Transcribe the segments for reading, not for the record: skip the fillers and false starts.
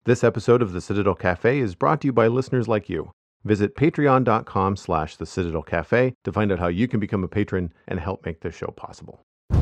This episode of the Citadel Cafe is brought to you by listeners like you. Visit patreon.com/the Citadel Cafe to find out how you can become a patron and help make this show possible.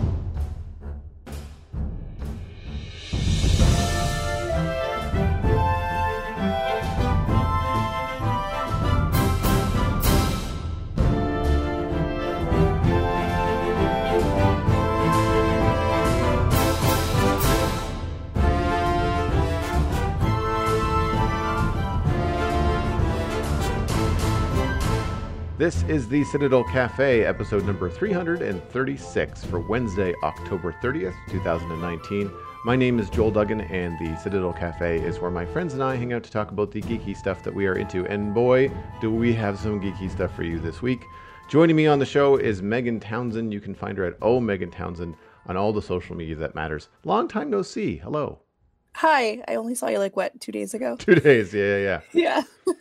This is the Citadel Cafe, episode number 336 for Wednesday, October 30th, 2019. My name is Joel Duggan, and the Citadel Cafe is where my friends and I hang out to talk about the geeky stuff that we are into. And boy, do we have some geeky stuff for you this week. Joining me on the show is Megan Townsend. You can find her at Megan Townsend on all the social media that matters. Long time no see. Hello. Hi. I only saw you 2 days ago? 2 days. Yeah. Yeah.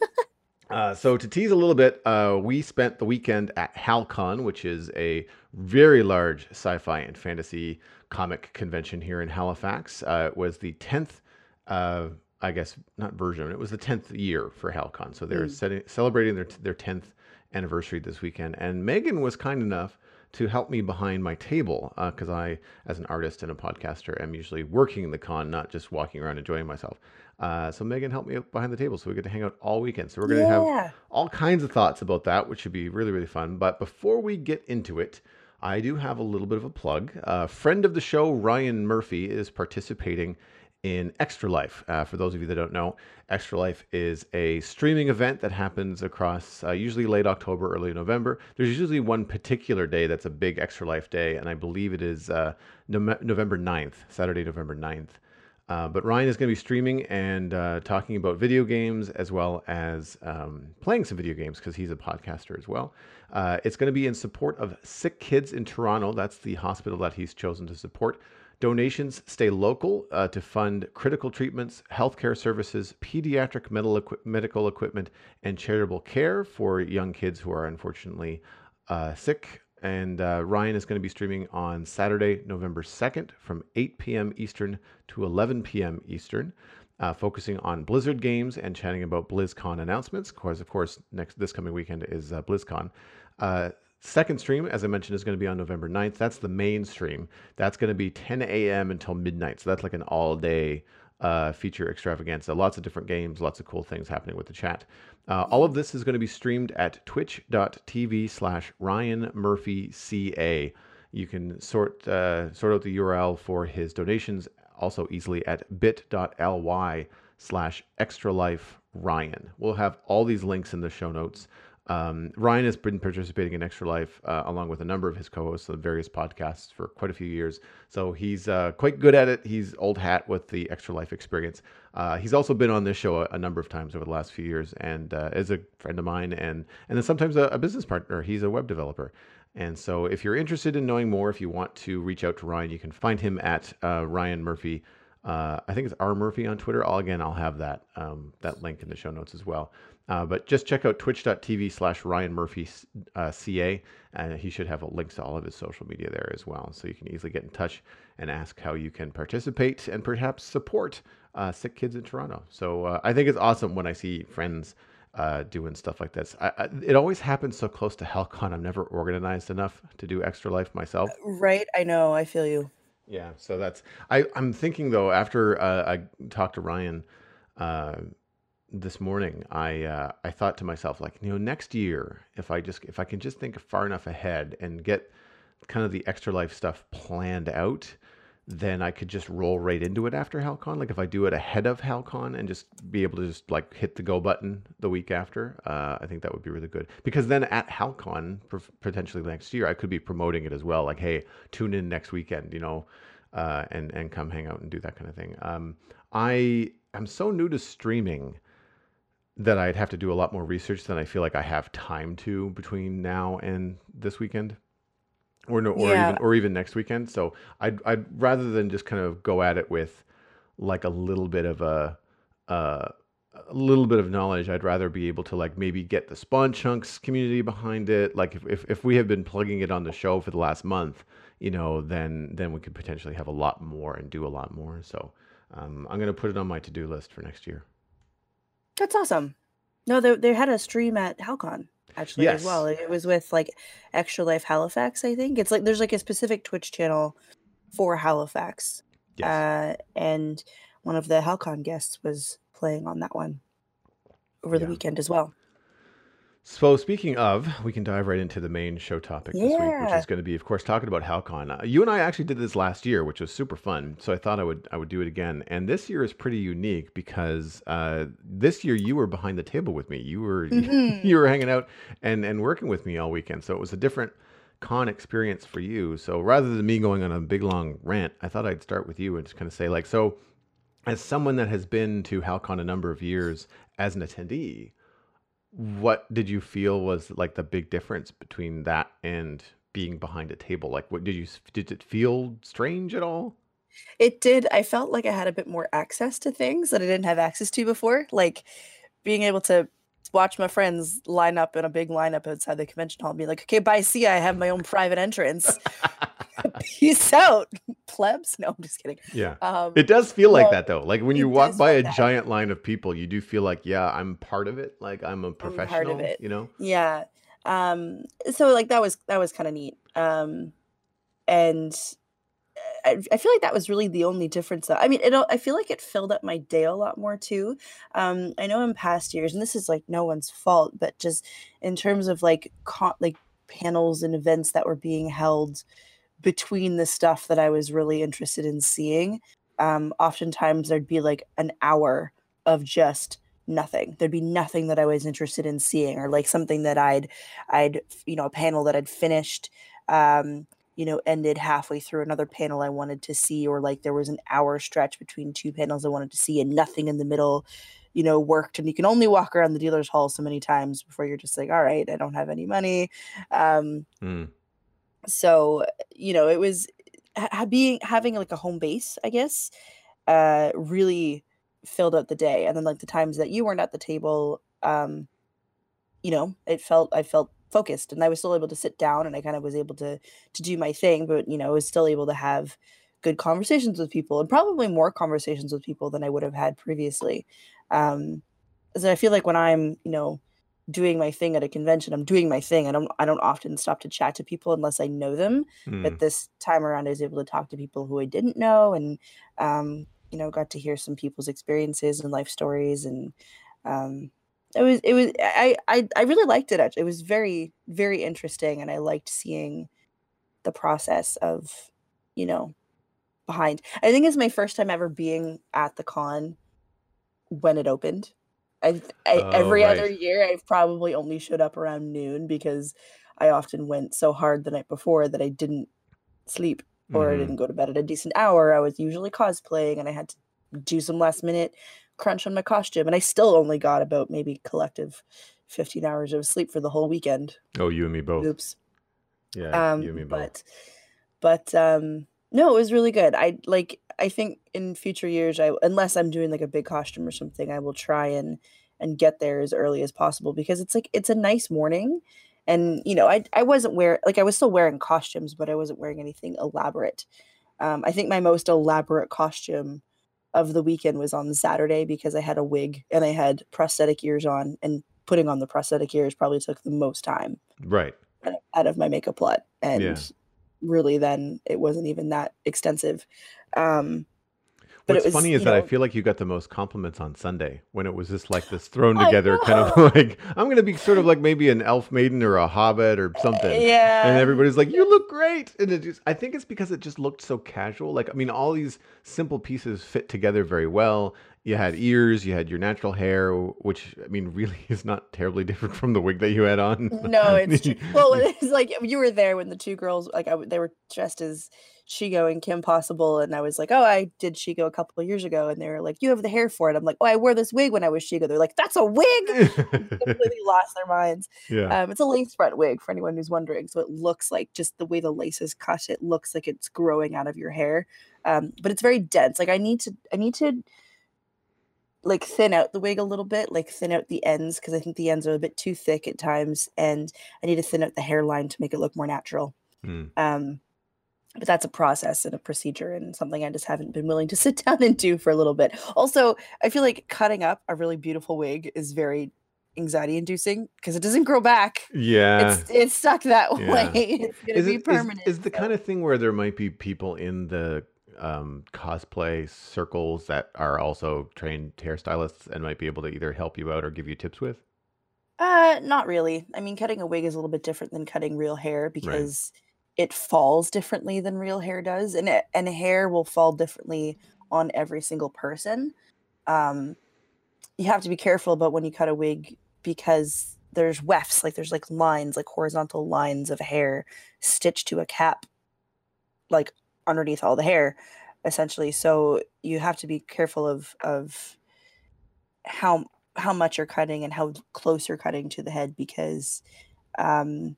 So to tease a little bit, we spent the weekend at HalCon, which is a very large sci-fi and fantasy comic convention here in Halifax. It was the 10th, I guess, not version. It was the 10th year for HalCon. So they're celebrating their 10th anniversary this weekend. And Megan was kind enough to help me behind my table because I, as an artist and a podcaster, am usually working the con, not just walking around enjoying myself. So Megan helped me out behind the table, so we get to hang out all weekend. So we're going to have all kinds of thoughts about that, which should be really, really fun. But before we get into it, I do have a little bit of a plug. A friend of the show, Ryan Murphy, is participating in Extra Life. For those of you that don't know, Extra Life is a streaming event that happens across usually late October, early November. There's usually one particular day that's a big Extra Life day, and I believe it is November 9th, Saturday, November 9th. But Ryan is going to be streaming and talking about video games as well as playing some video games because he's a podcaster as well. It's going to be in support of Sick Kids in Toronto. That's the hospital that he's chosen to support. Donations stay local to fund critical treatments, healthcare services, pediatric medical equipment, and charitable care for young kids who are unfortunately sick. And Ryan is going to be streaming on Saturday, November 2nd from 8 p.m. Eastern to 11 p.m. Eastern, focusing on Blizzard games and chatting about BlizzCon announcements. Of course, this coming weekend is BlizzCon. Second stream, as I mentioned, is going to be on November 9th. That's the main stream. That's going to be 10 a.m. until midnight. So that's like an all-day feature extravaganza. Lots of different games, lots of cool things happening with the chat. All of this is going to be streamed at twitch.tv/RyanMurphyCA. You can sort out the URL for his donations also easily at bit.ly/extraliferyan. We'll have all these links in the show notes. Ryan has been participating in Extra Life along with a number of his co-hosts on various podcasts for quite a few years. So he's quite good at it. He's old hat with the Extra Life experience. He's also been on this show a number of times over the last few years and is a friend of mine and then sometimes a business partner. He's a web developer. And so if you're interested in knowing more, if you want to reach out to Ryan, you can find him at Ryan Murphy. I think it's R Murphy on Twitter. I'll have that link in the show notes as well. But just check out twitch.tv/RyanMurphyCA, and he should have links to all of his social media there as well. So you can easily get in touch and ask how you can participate and perhaps support Sick Kids in Toronto. So I think it's awesome when I see friends doing stuff like this. It always happens so close to HalCon. I'm never organized enough to do Extra Life myself. Right. I know. I feel you. Yeah. So I'm thinking though, after I talked to Ryan this morning, I thought to myself, next year, if I can just think far enough ahead and get kind of the Extra Life stuff planned out, then I could just roll right into it after HalCon. Like if I do it ahead of HalCon and just be able to just hit the go button the week after, I think that would be really good. Because then at HalCon, potentially next year, I could be promoting it as well. Like, hey, tune in next weekend, and come hang out and do that kind of thing. I'm so new to streaming that I'd have to do a lot more research than I feel like I have time to between now and this weekend. Or even next weekend. So I'd rather than just kind of go at it with a little bit of knowledge, I'd rather be able to maybe get the Spawn Chunks community behind it. Like if we have been plugging it on the show for the last month, then we could potentially have a lot more and do a lot more. So I'm going to put it on my to-do list for next year. That's awesome. No, they had a stream at HalCon actually as well. Yes. It was with like Extra Life Halifax, I think. It's like there's like a specific Twitch channel for Halifax. Yes. And one of the HalCon guests was playing on that one over the Yeah. weekend as well. So speaking of, we can dive right into the main show topic this week, which Yeah. is going to be, of course, talking about HalCon. You and I actually did this last year, which was super fun. So I thought I would do it again. And this year is pretty unique because this year you were behind the table with me. You were Mhm. you were hanging out and working with me all weekend. So it was a different con experience for you. So rather than me going on a big long rant, I thought I'd start with you and just kind of say like, so as someone that has been to HalCon a number of years as an attendee, what did you feel was like the big difference between that and being behind a table? Like, what did it feel strange at all? It did. I felt like I had a bit more access to things that I didn't have access to before, like being able to watch my friends line up in a big lineup outside the convention hall and be like, okay, bye, see ya, I have my own private entrance. Peace out, plebs. No, I'm just kidding. Yeah. It does feel like No, that though. Like when you it walk does by feel a that. giant line of people, you do feel like, yeah, I'm part of it. Like I'm a I'm part of professional, it. you know? Yeah. So like that was kind of neat. And I feel like that was really the only difference though. I mean, I feel like it filled up my day a lot more too. I know in past years, and this is like no one's fault, but just in terms of like like panels and events that were being held between the stuff that I was really interested in seeing, oftentimes there'd be like an hour of just nothing. There'd be nothing that I was interested in seeing, or like something that I'd a panel that I'd finished, um, ended halfway through another panel I wanted to see, or like there was an hour stretch between two panels I wanted to see, and nothing in the middle, worked. And you can only walk around the dealer's hall so many times before you're just like, all right, I don't have any money. Um, Mm. so it was having like a home base, I guess, really filled out the day. And then like the times that you weren't at the table, I felt focused, and I was still able to sit down, and I kind of was able to do my thing, but I was still able to have good conversations with people, and probably more conversations with people than I would have had previously. Um, so I feel like when I'm, doing my thing at a convention, I'm doing my thing. I don't often stop to chat to people unless I know them. Mm. But this time around I was able to talk to people who I didn't know, and got to hear some people's experiences and life stories. And um I really liked it actually. It was very, very interesting, and I liked seeing the process of, you know, behind. I think it's my first time ever being at the con when it opened. Oh, Every other right. year, I've probably only showed up around noon because I often went so hard the night before that I didn't sleep or I Hmm. didn't go to bed at a decent hour. I was usually cosplaying, and I had to do some last minute crunch on my costume, and I still only got about maybe collective 15 hours of sleep for the whole weekend. Oh, you and me both. Oops. Yeah, you Um, and me both. but no, it was really good. I think in future years, unless I'm doing like a big costume or something, I will try and get there as early as possible, because it's like it's a nice morning. And I wasn't I was still wearing costumes, but I wasn't wearing anything elaborate. I think my most elaborate costume of the weekend was on Saturday, because I had a wig and I had prosthetic ears on, and putting on the prosthetic ears probably took the most time Right. out of my makeup lot. Yeah. And really then it wasn't even that extensive. Um, but it What's was, funny is that I feel like you got the most compliments on Sunday when it was just like this thrown I together kind of know. like I'm gonna be sort of like maybe an elf maiden or a hobbit or something. And Yeah. everybody's like, "You look great." And I think it's because it just looked so casual. Like I mean, all these simple pieces fit together very well. You had ears, you had your natural hair, which I mean really is not terribly different from the wig that you had on. No, it's true. Well, it's like you were there when the two girls, like they were dressed as Shigo and Kim Possible, and I was like, "Oh, I did Shigo a couple of years ago," and they were like, "You have the hair for it." I'm like, "Oh, I wore this wig when I was Shigo." They're like, "That's a wig!" Completely lost their minds. Yeah. It's a lace front wig for anyone who's wondering, so it looks like, just the way the lace is cut, it looks like it's growing out of your hair, but it's very dense. Like I need to like thin out the wig a little bit, like thin out the ends, because I think the ends are a bit too thick at times, and I need to thin out the hairline to make it look more natural. Hmm. Um, but that's a process and a procedure and something I just haven't been willing to sit down and do for a little bit. Also, I feel like cutting up a really beautiful wig is very anxiety inducing because it doesn't grow back. Yeah, It's stuck that way. yeah. It's gonna be permanent. Is the kind So of thing where there might be people in the cosplay circles that are also trained hairstylists and might be able to either help you out or give you tips with? not really. I mean, cutting a wig is a little bit different than cutting real hair Right. because it falls differently than real hair does, and hair will fall differently on every single person. Um, you have to be careful about when you cut a wig because there's wefts, like there's like lines, like horizontal lines of hair stitched to a cap, like underneath all the hair, essentially. So you have to be careful of how how much you're cutting and how close you're cutting to the head because um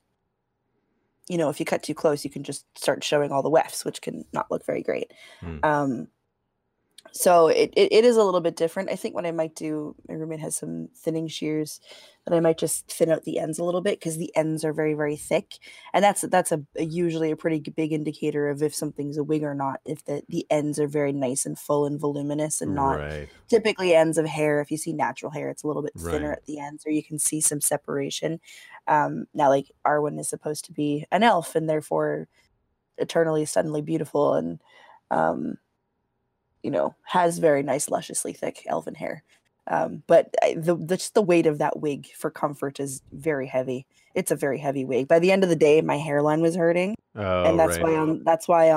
if you cut too close you can just start showing all the wefts, which can not look very great. Hmm. um So it is a little bit different. I think what I might do, my roommate has some thinning shears that I might just thin out the ends a little bit because the ends are very, very thick. And that's usually a pretty big indicator of if something's a wig or not, if the ends are very nice and full and voluminous and not Right. typically ends of hair. If you see natural hair, it's a little bit thinner Right. at the ends, or you can see some separation. Now, like Arwen is supposed to be an elf and therefore eternally, suddenly beautiful and um has very nice, lusciously thick elven hair. But just the weight of that wig for comfort is very heavy. It's a very heavy wig. By the end of the day, my hairline was hurting, Oh, and right. that's why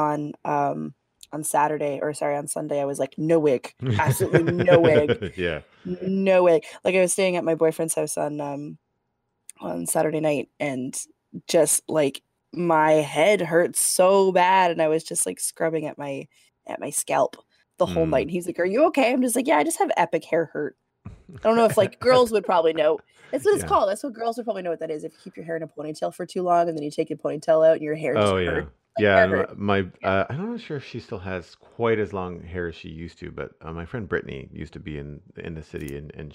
on Saturday, or sorry, on Sunday, I was like, no wig, absolutely no wig, Yeah. no wig. Like I was staying at my boyfriend's house on Saturday night, and just like my head hurt so bad, and I was just like scrubbing at my scalp the whole night. Mm. And he's like, "Are you okay?" I'm just like, "Yeah, I just have epic hair hurt." I don't know if like girls would probably know. That's what it's Yeah. called. That's what girls would probably know what that is. If you keep your hair in a ponytail for too long and then you take your ponytail out and your hair just Oh, yeah. hurts, like Yeah, hair and hurt. my Yeah. I'm not sure if she still has quite as long hair as she used to, but my friend Brittany used to be in the city, and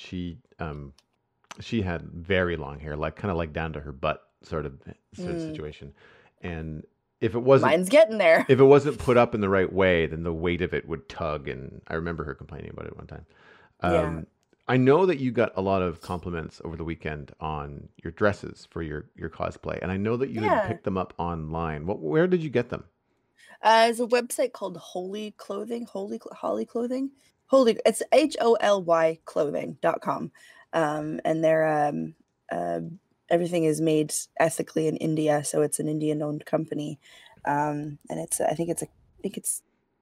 she had very long hair, like kind of like down to her butt sort of Mm, situation. And if it wasn't mine's getting there. if it wasn't put up in the right way, then the weight of it would tug, and I remember her complaining about it one time. Yeah. Um, I know that you got a lot of compliments over the weekend on your dresses for your cosplay, and I know that you had Yeah. picked them up online. Where did you get them? There's a website called Holy Clothing, Holly Clothing. Holy, it's HOLY clothing.com. And they're uh, everything is made ethically in India, so it's an Indian owned company. And I think it's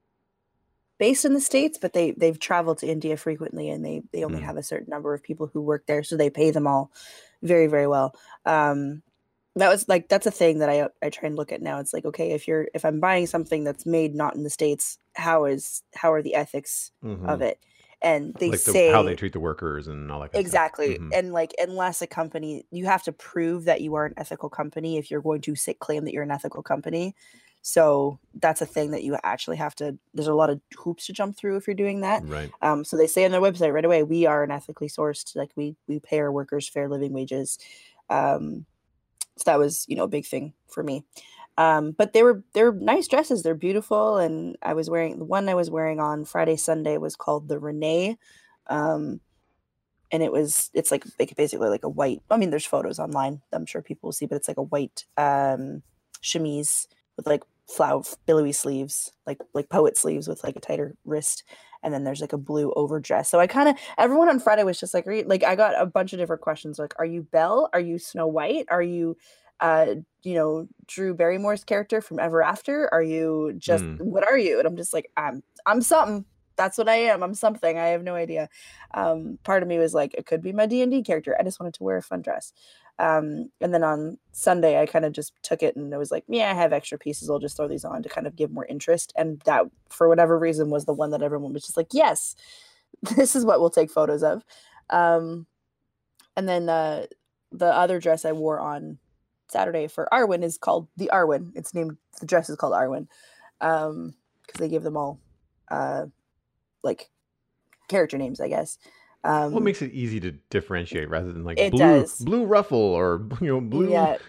based in the States, but they've traveled to India frequently and they only Mm, have a certain number of people who work there, so they pay them all very, very well. Um, that was like that's a thing that I try and look at now. It's like, okay, if I'm buying something that's made not in the States, how are the ethics hmm. of it? And they Like the how they say treat the workers and all that kind of stuff. exactly. Hmm. And like unless a company, you have to prove that you are an ethical company if you're going to say, claim that you're an ethical company. So that's a thing that you actually have to, there's a lot of hoops to jump through if you're doing that. Right. So they say on their website right away, we are an ethically sourced, like we pay our workers fair living wages. Um, so that was, a big thing for me. But they were nice dresses. They're beautiful. And I was wearing the one I was wearing on Friday, Sunday was called the Renee. Um, and it's like basically like a white, I mean, there's photos online, I'm sure people will see, but it's like a white chemise with like flower billowy sleeves, like poet sleeves with like a tighter wrist, and then there's like a blue overdress. So I kind of, everyone on Friday was just like, like I got a bunch of different questions like, are you Belle, are you Snow White, are you uh Drew Barrymore's character from Ever After, are you just, Mm. what are you? And I'm just like, I'm something. That's what I am. I'm something. I have no idea. Part of me was like, it could be my D&D character. I just wanted to wear a fun dress. And then on Sunday, I kind of just took it and it was like, yeah, I have extra pieces. I'll just throw these on to kind of give more interest. And that, for whatever reason, was the one that everyone was just like, yes, this is what we'll take photos of. Um, and then the other dress I wore on Saturday for Arwen is called the Arwen. The dress is called Arwen because they give them all uh, like character names, I guess. Well, it Um, makes it easy to differentiate rather than like it does. blue ruffle or blue Yeah,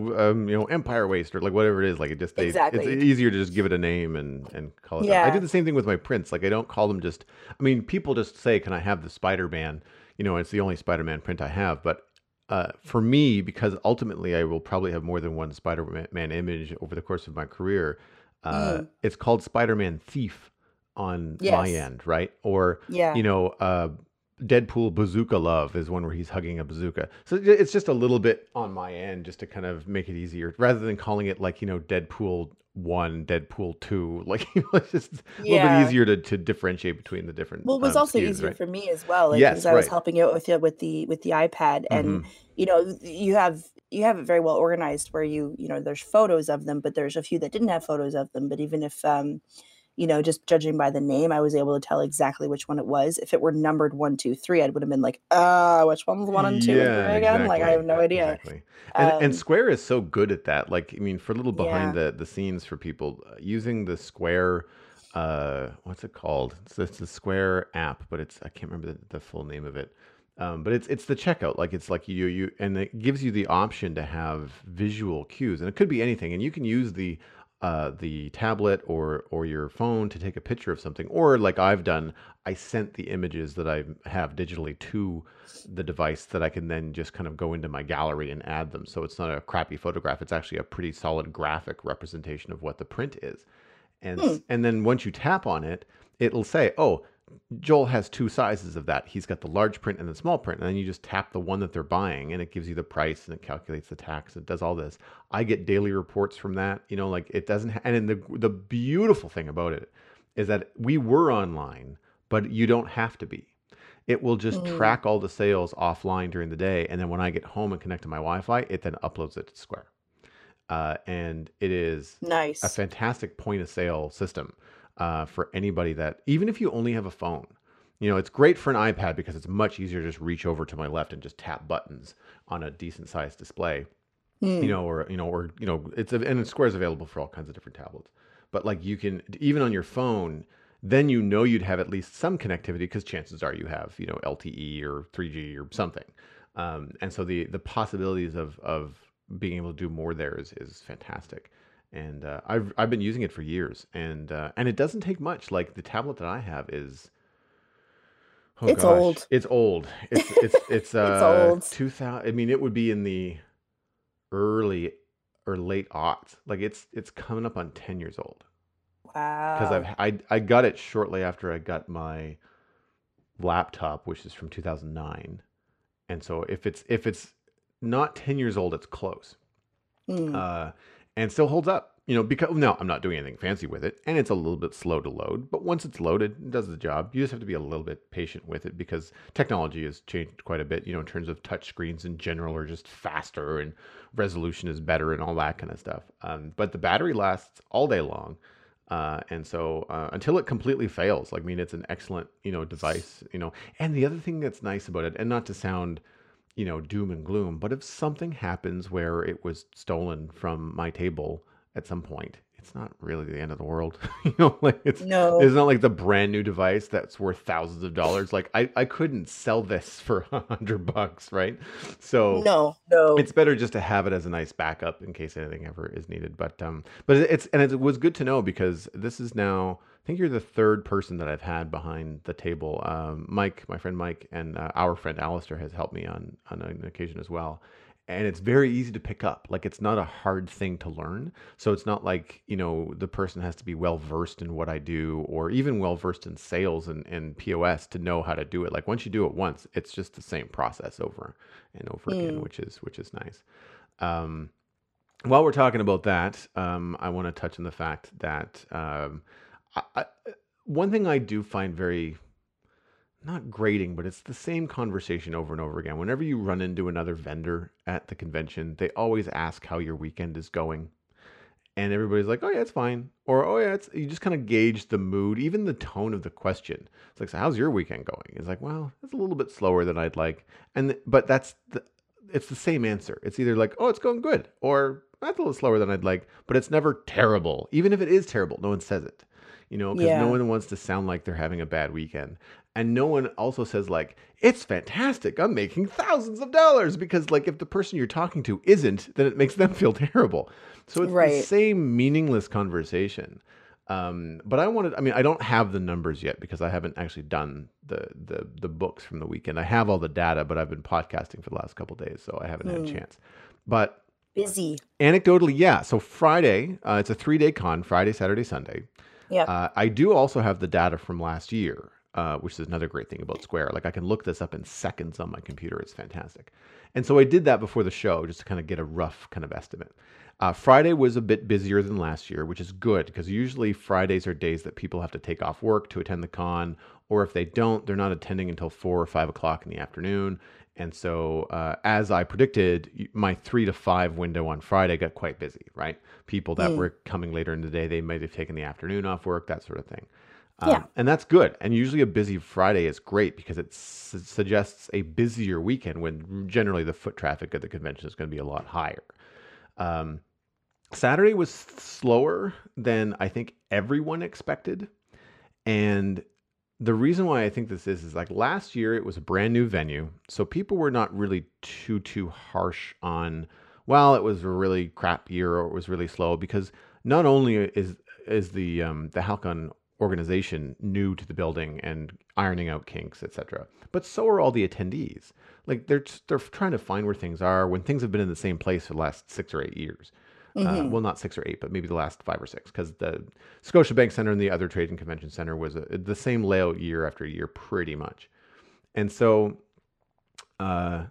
empire waist or like whatever it is. Like it's exactly. easier to just give it a name and call it that. I do Yeah. the same thing with my prints. Like I don't call them just. I mean, people just say, "Can I have the Spider Man?" It's the only Spider Man print I have. But for me, because ultimately I will probably have more than one Spider Man image over the course of my career, Mm, it's called Spider Man Thief on my yes. end, right? Or you Yeah. know, uh, Deadpool Bazooka Love is one where he's hugging a bazooka. So it's just a little bit on my end just to kind of make it easier rather than calling it like, Deadpool 1, Deadpool 2. Like, it's just a little bit Yeah. easier to differentiate between the different Well, it was also SKUs, easier right? for me as well, like, because Yes, I was right. helping out with the iPad, and, Hmm. you have it very well organized where there's photos of them, but there's a few that didn't have photos of them, but even if, just judging by the name, I was able to tell exactly which one it was. If it were numbered 1, 2, 3, I would have been like, which one's 1 and 2 and 3 Yeah, again?" Like, I have exactly. no idea. Exactly. And Um, Square is so good at that. Like, I mean, for a little behind yeah. the scenes for people using the Square what's it called? It's the Square app, but I can't remember the full name of it. But it's the checkout. Like it's like you and it gives you the option to have visual cues, and it could be anything. And you can use the tablet or your phone to take a picture of something, or like I've done, I sent the images that I have digitally to the device that I can then just kind of go into my gallery and add them. So it's not a crappy photograph; it's actually a pretty solid graphic representation of what the print is. Hmm. And then once you tap on it, it'll say, "Oh, Joel has two sizes of that. He's got the large print and the small print." And then you just tap the one that they're buying and it gives you the price and it calculates the tax. It does all this. I get daily reports from that. Like it doesn't. And then the beautiful thing about it is that we were online, but you don't have to be. It will just Mm. track all the sales offline during the day. And then when I get home and connect to my Wi Fi, it then uploads it to Square. And it is a Nice. fantastic point of sale system for anybody that, even if you only have a phone, it's great for an iPad because it's much easier to just reach over to my left and just tap buttons on a decent sized display, Hmm. and Square is available for all kinds of different tablets. But like you can, even on your phone, then you'd have at least some connectivity because chances are you have, LTE or 3G or something. And so the possibilities of being able to do more there is fantastic. And I've been using it for years, and it doesn't take much. Like the tablet that I have is, oh It's gosh, old. it's old. It's It's old. 2000. I mean, it would be in the early or late aughts. Like it's coming up on 10 years old because Wow. I got it shortly after I got my laptop, which is from 2009. And so if it's not 10 years old, it's close. Hmm. uh, and still holds up. Because no, I'm not doing anything fancy with it, and it's a little bit slow to load. But once it's loaded, it does the job. You just have to be a little bit patient with it because technology has changed quite a bit. In terms of touch screens in general are just faster and resolution is better and all that kind of stuff. But the battery lasts all day long. And so until it completely fails, like I mean, it's an excellent device. And the other thing that's nice about it, and not to sound doom and gloom. But if something happens where it was stolen from my table at some point, it's not really the end of the world. Like it's No. not like the brand new device that's worth thousands of dollars. Like I couldn't sell this for $100, right? So No. No. it's better just to have it as a nice backup in case anything ever is needed. But it was good to know because this is now. I think you're the third person that I've had behind the table. Mike, my friend Mike, and our friend Alistair has helped me on an occasion as well. And it's very easy to pick up. Like it's not a hard thing to learn. So it's not like the person has to be well versed in what I do, or even well versed in sales and POS to know how to do it. Like once you do it once, it's just the same process over and over again, Hmm. which is nice. Um, while we're talking about that, I want to touch on the fact that one thing I do find very not grating, but it's the same conversation over and over again. Whenever you run into another vendor at the convention, they always ask how your weekend is going. And everybody's like, "Oh yeah, it's fine," or "Oh yeah, it's." You just kind of gauge the mood, even the tone of the question. It's like, "So how's your weekend going?" It's like, "Well, it's a little bit slower than I'd like," but it's the same answer. It's either like, "Oh, it's going good," or "That's a little slower than I'd like," but it's never terrible. Even if it is terrible, no one says it, because no Yeah. one wants to sound like they're having a bad weekend. And no one also says like, it's fantastic, I'm making thousands of dollars, because like if the person you're talking to isn't, then it makes them feel terrible. So it's the Right. same meaningless conversation. But I mean, I don't have the numbers yet because I haven't actually done the books from the weekend. I have all the data, but I've been podcasting for the last couple of days, so I haven't had a Hmm. chance. But Busy. anecdotally, yeah. So Friday, it's a 3-day con, Friday, Saturday, Sunday. Yep. I do also have the data from last year, which is another great thing about Square. Like I can look this up in seconds on my computer. It's fantastic. And so I did that before the show just to kind of get a rough kind of estimate. Friday was a bit busier than last year, which is good because usually Fridays are days that people have to take off work to attend the con, or if they don't, they're not attending until 4 or 5 o'clock in the afternoon. And so, as I predicted, my 3 to 5 window on Friday got quite busy, right? People that Mm. were coming later in the day, they might have taken the afternoon off work, that sort of thing. Yeah. And that's good. And usually a busy Friday is great because it suggests a busier weekend when generally the foot traffic at the convention is going to be a lot higher. Um, Saturday was slower than I think everyone expected. And the reason why I think this is like last year it was a brand new venue, so people were not really too harsh on, well, it was a really crap year or it was really slow, because not only is the Halcon organization new to the building and ironing out kinks, etc., but so are all the attendees. Like they're trying to find where things are when things have been in the same place for the last 6 or 8 years. Hmm. Well, not 6 or 8, but maybe the last 5 or 6, because the Scotiabank Center and the other trade and convention center was the same layout year after year, pretty much. And so uh,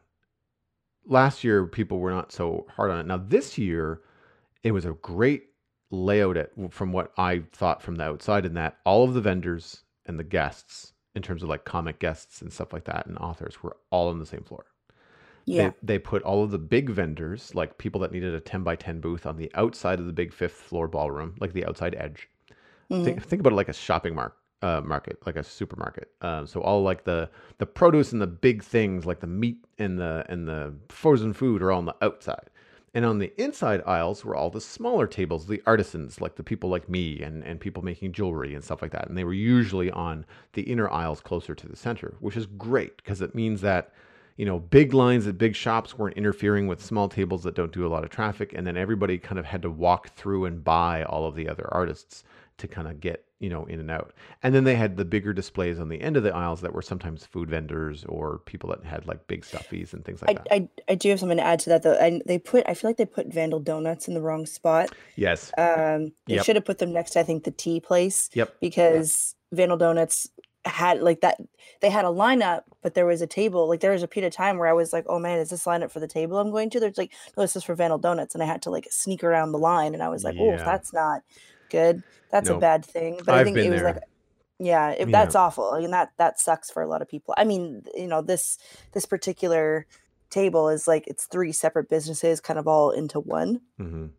last year, people were not so hard on it. Now, this year, it was a great layout from what I thought from the outside, in that all of the vendors and the guests, in terms of like comic guests and stuff like that, and authors, were all on the same floor. Yeah. They put all of the big vendors, like people that needed a 10 by 10 booth, on the outside of the big fifth floor ballroom, like the outside edge. Hmm. Think about it like a shopping market, like a supermarket. So all like the produce and the big things, like the meat and the frozen food, are all on the outside. And on the inside aisles were all the smaller tables, the artisans, like the people like me and people making jewelry and stuff like that. And they were usually on the inner aisles closer to the center, which is great because it means that, big lines at big shops weren't interfering with small tables that don't do a lot of traffic. And then everybody kind of had to walk through and buy all of the other artists to kind of get, in and out. And then they had the bigger displays on the end of the aisles that were sometimes food vendors or people that had like big stuffies and things like that. I do have something to add to that though. And I feel like they put Vandal Donuts in the wrong spot. Yes. They Yep. should have put them next to, I think, the tea place, Yep. because Vandal Donuts had like that. They had a lineup, but there was a table. Like there was a period of time where I was like, "Oh man, is this lineup for the table I'm going to?" There's like, "No, this is for Vandal Donuts," and I had to like sneak around the line, and I was like, "Oh, Yeah. that's not good. That's a No, bad thing." But I I've think been it was like, there. yeah, Yeah. that's awful. I mean, that sucks for a lot of people. I mean, this particular table is like it's three separate businesses, kind of all into one. Hmm.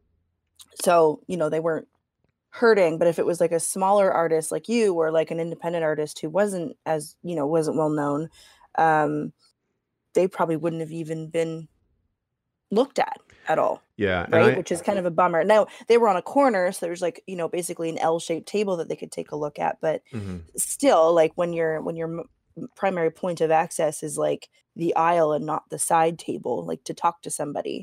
So they weren't hurting, but if it was like a smaller artist like you, or like an independent artist who wasn't as wasn't well known, um they probably wouldn't have even been looked at all, Yeah. And right? Which is kind of a bummer. Now they were on a corner, so there's like basically an L-shaped table that they could take a look at, but mhm. still, like when your primary point of access is like the aisle and not the side table, like to talk to somebody,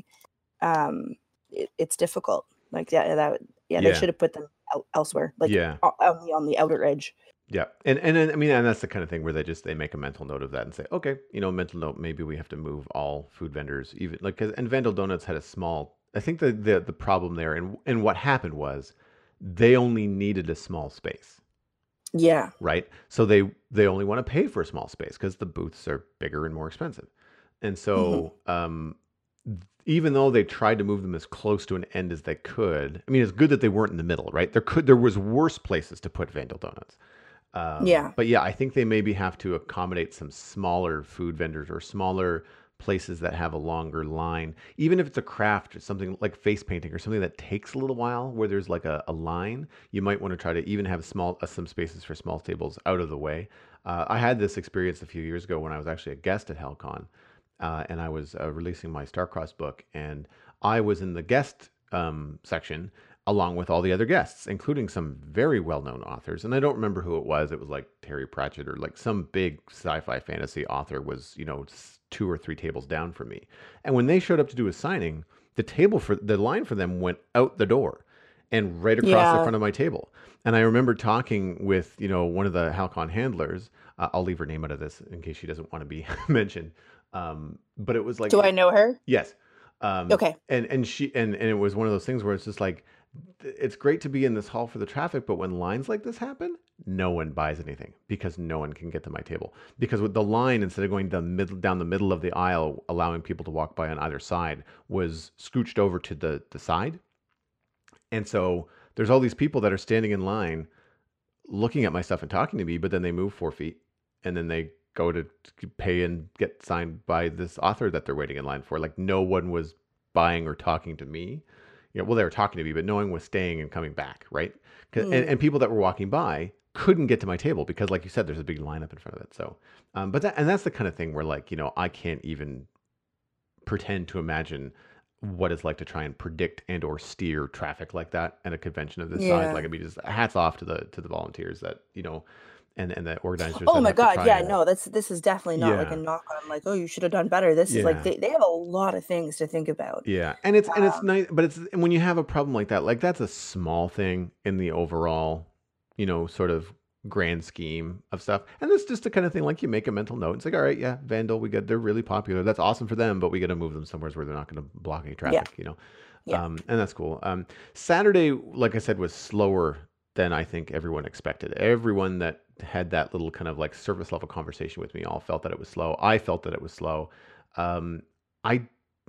it's difficult. Like yeah, they Yeah. should have put them elsewhere, like Yeah. on the outer edge. Yeah. And then, I mean, and that's the kind of thing where they make a mental note of that and say, okay, mental note, maybe we have to move all food vendors, even like, and Vandal Donuts had a small, I think the problem there, and what happened was they only needed a small space. Yeah. Right? So they only want to pay for a small space because the booths are bigger and more expensive. And Hmm. so, even though they tried to move them as close to an end as they could, I mean, it's good that they weren't in the middle, right? There was worse places to put Vandal Donuts. Yeah. But yeah, I think they maybe have to accommodate some smaller food vendors or smaller places that have a longer line, even if it's a craft or something like face painting or something that takes a little while, where there's like a line. You might want to try to even have some spaces for small tables out of the way. I had this experience a few years ago when I was actually a guest at HalCon, and I was releasing my Starcross book, and I was in the guest section. along with all the other guests, including some very well-known authors. And I don't remember who it was. It was like Terry Pratchett or like some big sci-fi fantasy author was, you know, 2 or 3 tables down from me. And when they showed up to do a signing, the line for them went out the door and right across the Yeah. front of my table. And I remember talking with, you know, one of the Halcon handlers. I'll leave her name out of this in case she doesn't want to be mentioned. But it was like, Do I know her? yes. Okay. And it was one of those things where it's just like, it's great to be in this hall for the traffic, but when lines like this happen, no one buys anything because no one can get to my table. Because with the line, instead of going down the middle of the aisle, allowing people to walk by on either side, was scooched over to the side. And so there's all these people that are standing in line looking at my stuff and talking to me, but then they move 4 feet and then they go to pay and get signed by this author that they're waiting in line for. Like no one was buying or talking to me. You know, well, they were talking to me, but no one was staying and coming back, right? Mm. And people that were walking by couldn't get to my table because, like you said, there's a big lineup in front of it. So, that's the kind of thing where, like, you know, I can't even pretend to imagine what it's like to try and predict and or steer traffic like that at a convention of this size. Yeah. Like, I mean, just hats off to the volunteers that, you know, and the organizers Oh that my have to God. try Yeah, and no, this is definitely not like a yeah, knock on like, oh, you should have done better. This is like yeah. they have a lot of things to think about. Yeah, and it's Um, nice, but it's and when you have a problem like that's a small thing in the overall, you know, sort of grand scheme of stuff. And that's just the kind of thing like you make a mental note. It's like, all right, yeah, Vandal, they're really popular. That's awesome for them, but we got to move them somewhere where they're not going to block any yeah, traffic, you know. yeah. And that's cool. Saturday, like I said, was slower than I think everyone expected. Everyone that had that little kind of like surface level conversation with me all felt that it was slow. I felt that it was slow. Um, I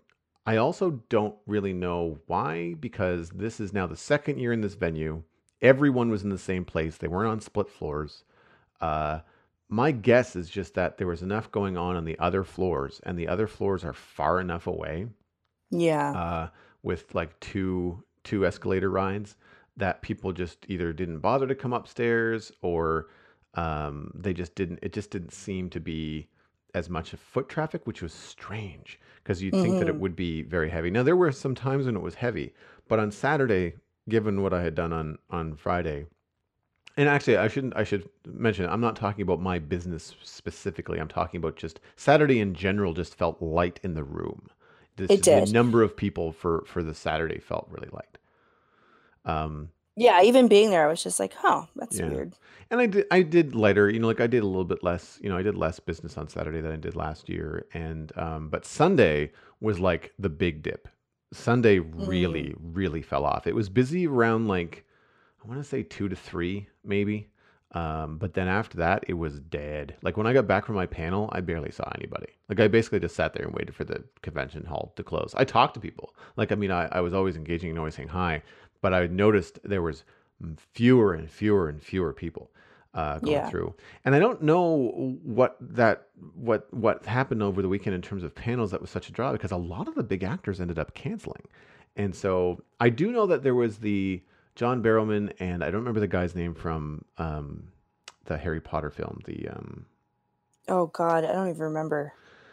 I also don't really know why, because this is now the second year in this venue. Everyone was in the same place. They weren't on split floors. Uh, my guess is just that there was enough going on the other floors, and the other floors are far enough away, Yeah. uh, with like two escalator rides, that people just either didn't bother to come upstairs, or they just didn't. It just didn't seem to be as much foot traffic, which was strange because you'd think that it Hmm. would be very heavy. Now there were some times when it was heavy, but on Saturday, given what I had done on Friday, and actually I should mention I'm not talking about my business specifically. I'm talking about just Saturday in general. Just felt light in the room. It The did. number of people for the Saturday felt really light. Um, Yeah, even being there, I was just like, huh, that's yeah. weird. And I did lighter, you know, like I did a little bit less, you know, I did less business on Saturday than I did last year. And but Sunday was like the big dip. Sunday Mm. really, really fell off. It was busy around like I want to say 2 to 3, maybe. But then after that, it was dead. Like when I got back from my panel, I barely saw anybody. Like I basically just sat there and waited for the convention hall to close. I talked to people. Like, I mean, I was always engaging and always saying hi, but I noticed there was fewer and fewer and fewer people going Yeah. through. And I don't know what happened over the weekend in terms of panels that was such a draw, because a lot of the big actors ended up canceling. And so I do know that there was the John Barrowman, and I don't remember the guy's name from the Harry Potter film. Oh God, I don't even remember.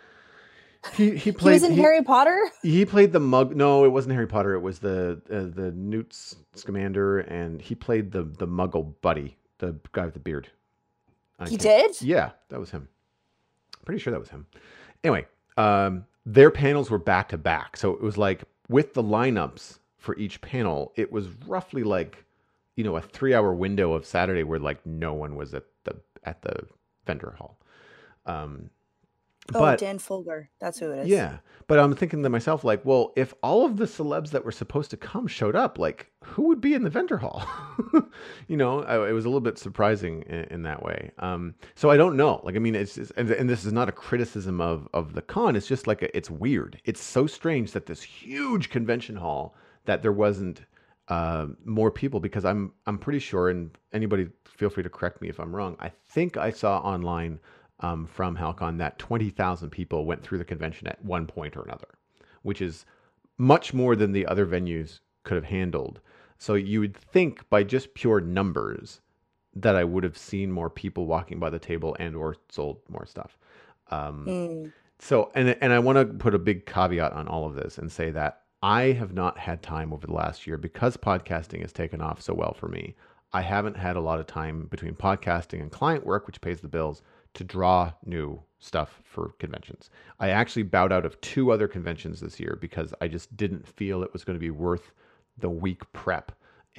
He He was played in Harry Potter? he played the mug. No, it wasn't Harry Potter. It was the Newt Scamander, and he played the Muggle buddy, the guy with the beard. I He can't. did? Yeah, that was him. Pretty sure that was him. Anyway, their panels were back to back, so it was like with the lineups for each panel, it was roughly like, you know, a 3 hour window of Saturday where like no one was at the vendor hall. Um, Oh, but Dan Folger. That's who it is. yeah, but I'm thinking to myself, like, well, if all of the celebs that were supposed to come showed up, like, who would be in the vendor hall? You know, it was a little bit surprising in that way. So I don't know. Like, I mean, and this is not a criticism of the con. It's just like it's weird. It's so strange that this huge convention hall that there wasn't more people, because I'm pretty sure, and anybody feel free to correct me if I'm wrong. I think I saw online from Halcon that 20,000 people went through the convention at one point or another, which is much more than the other venues could have handled. So you would think by just pure numbers that I would have seen more people walking by the table and or sold more stuff. Um, Mm. so and I want to put a big caveat on all of this and say that I have not had time over the last year because podcasting has taken off so well for me. I haven't had a lot of time between podcasting and client work, which pays the bills, to draw new stuff for conventions. I actually bowed out of two other conventions this year because I just didn't feel it was going to be worth the week prep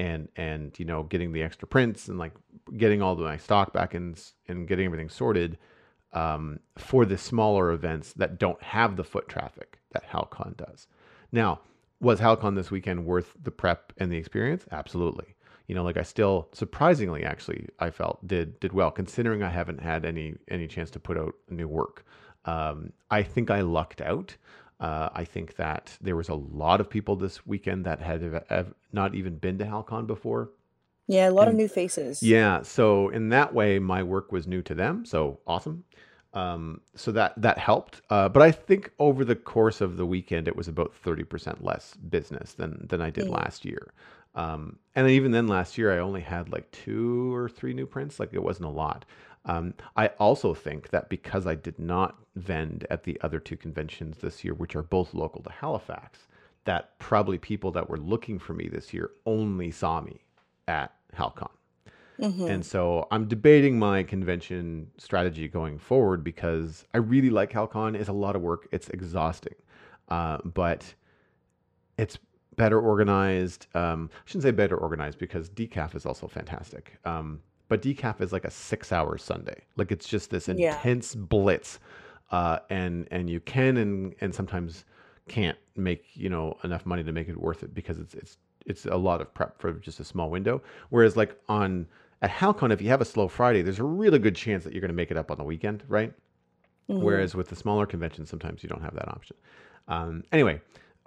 and getting the extra prints and like getting all of my stock back and getting everything sorted for the smaller events that don't have the foot traffic that HalCon does. Now, was HalCon this weekend worth the prep and the experience? Absolutely. Like I still surprisingly actually I felt did well considering I haven't had any chance to put out new work. I think I lucked out. I think that there was a lot of people this weekend that have not even been to HalCon before. Yeah, a lot of And new faces. yeah, so in that way, my work was new to them. So awesome. So that helped. But I think over the course of the weekend, it was about 30% less business than I did Mm. last year. And even then, last year, I only had like 2 or 3 new prints. Like it wasn't a lot. I also think that because I did not vend at the other two conventions this year, which are both local to Halifax, that probably people that were looking for me this year only saw me at HalCon. Mm-hmm. And so I'm debating my convention strategy going forward because I really like HalCon. It's a lot of work. It's exhausting, but it's better organized. I shouldn't say better organized because decaf is also fantastic. But decaf is like a 6 hour Sunday. Like it's just this Yeah. intense blitz, and you can and sometimes can't make enough money to make it worth it because it's a lot of prep for just a small window. Whereas like on at HalCon, if you have a slow Friday, there's a really good chance that you're going to make it up on the weekend, right? Mm-hmm. Whereas with the smaller conventions, sometimes you don't have that option. Anyway,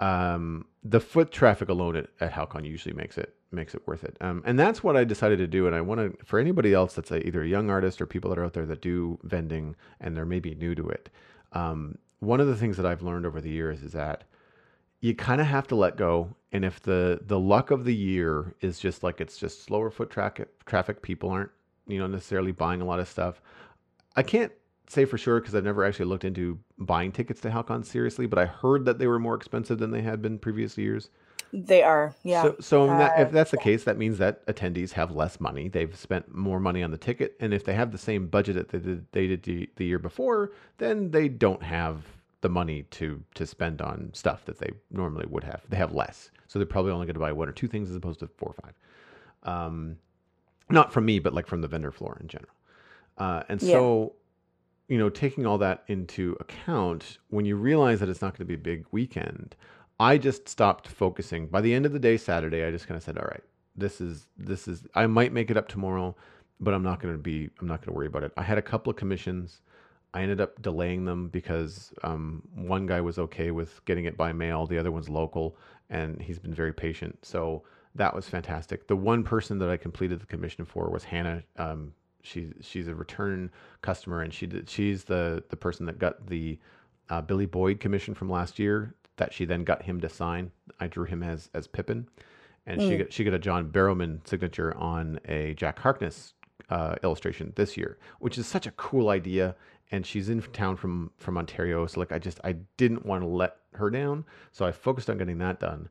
the foot traffic alone at HalCon usually makes it worth it. And that's what I decided to do. And I want to, for anybody else that's either a young artist or people that are out there that do vending and they're maybe new to it. One of the things that I've learned over the years is that you kind of have to let go. And if the luck of the year is just like it's just slower foot traffic, people aren't necessarily buying a lot of stuff. I can't say for sure because I've never actually looked into buying tickets to HalCon seriously, but I heard that they were more expensive than they had been previous years. They are. Yeah. So if that's the Yeah. case, that means that attendees have less money. They've spent more money on the ticket, and if they have the same budget that they did the year before, then they don't have the money to spend on stuff that they normally would have. They have less, so they're probably only going to buy 1 or 2 things as opposed to 4 or 5. Um, Not from me, but like from the vendor floor in general. And Yeah. so taking all that into account, when you realize that it's not going to be a big weekend, I just stopped focusing. By the end of the day, Saturday, I just kind of said, all right, this is, I might make it up tomorrow, but I'm not going to worry about it. I had a couple of commissions. I ended up delaying them because one guy was okay with getting it by mail. The other one's local and he's been very patient. So that was fantastic. The one person that I completed the commission for was Hannah. She's a return customer, and she's the person that got the Billy Boyd commission from last year that she then got him to sign. I drew him as Pippin, and Mm. she got a John Barrowman signature on a Jack Harkness illustration this year, which is such a cool idea. And she's in town from Ontario, so like I didn't want to let her down, so I focused on getting that done.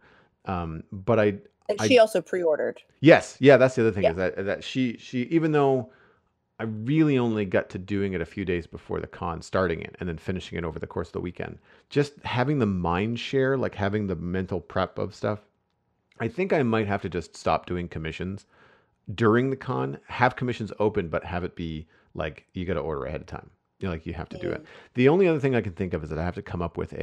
But And I she also pre-ordered. yes, yeah, that's the other thing Yeah. is that she even though I really only got to doing it a few days before the con, starting it and then finishing it over the course of the weekend. Just having the mind share, like having the mental prep of stuff. I think I might have to just stop doing commissions during the con, have commissions open, but have it be like you got to order ahead of time. Like you have to do it. Mm. The only other thing I can think of is that I have to come up with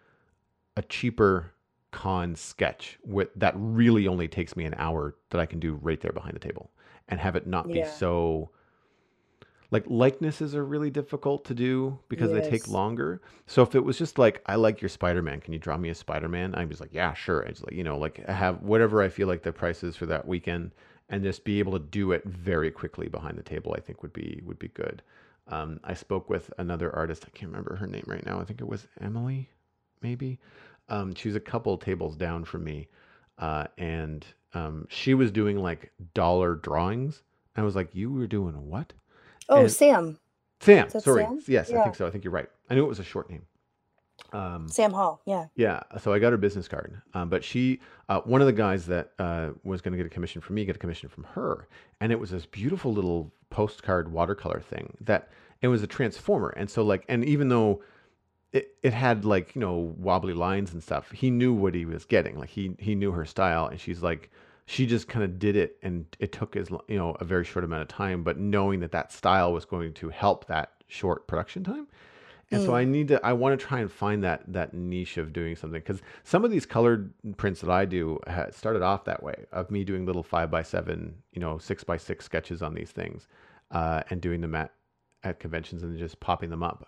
a cheaper con sketch with that really only takes me an hour that I can do right there behind the table and have it not be Yeah. so like likenesses are really difficult to do because they take Yes. longer. So if it was just like, I like your Spider-Man, can you draw me a Spider-Man? I'm just like, yeah, sure. It's like, like have whatever I feel like the price is for that weekend and just be able to do it very quickly behind the table, I think would be good. I spoke with another artist. I can't remember her name right now. I think it was Emily, maybe. She was a couple tables down from me. And she was doing like dollar drawings. I was like, you were doing what? Oh, And Sam. Sam, Is that sorry. Sam? Yes, I Yeah. think so. I think you're right. I knew it was a short name. Um, Sam Hall. Yeah. yeah, so I got her business card, but one of the guys that was going to get a commission from me, got a commission from her, and it was this beautiful little postcard watercolor thing that it was a transformer, and so like, and even though it had like wobbly lines and stuff, he knew what he was getting. Like he knew her style, and she's like, she just kind of did it, and it took a very short amount of time, but knowing that that style was going to help that short production time. And so Mm. I want to try and find that niche of doing something, because some of these colored prints that I do started off that way, of me doing little 5x7, 6x6 sketches on these things, and doing them at conventions and just popping them up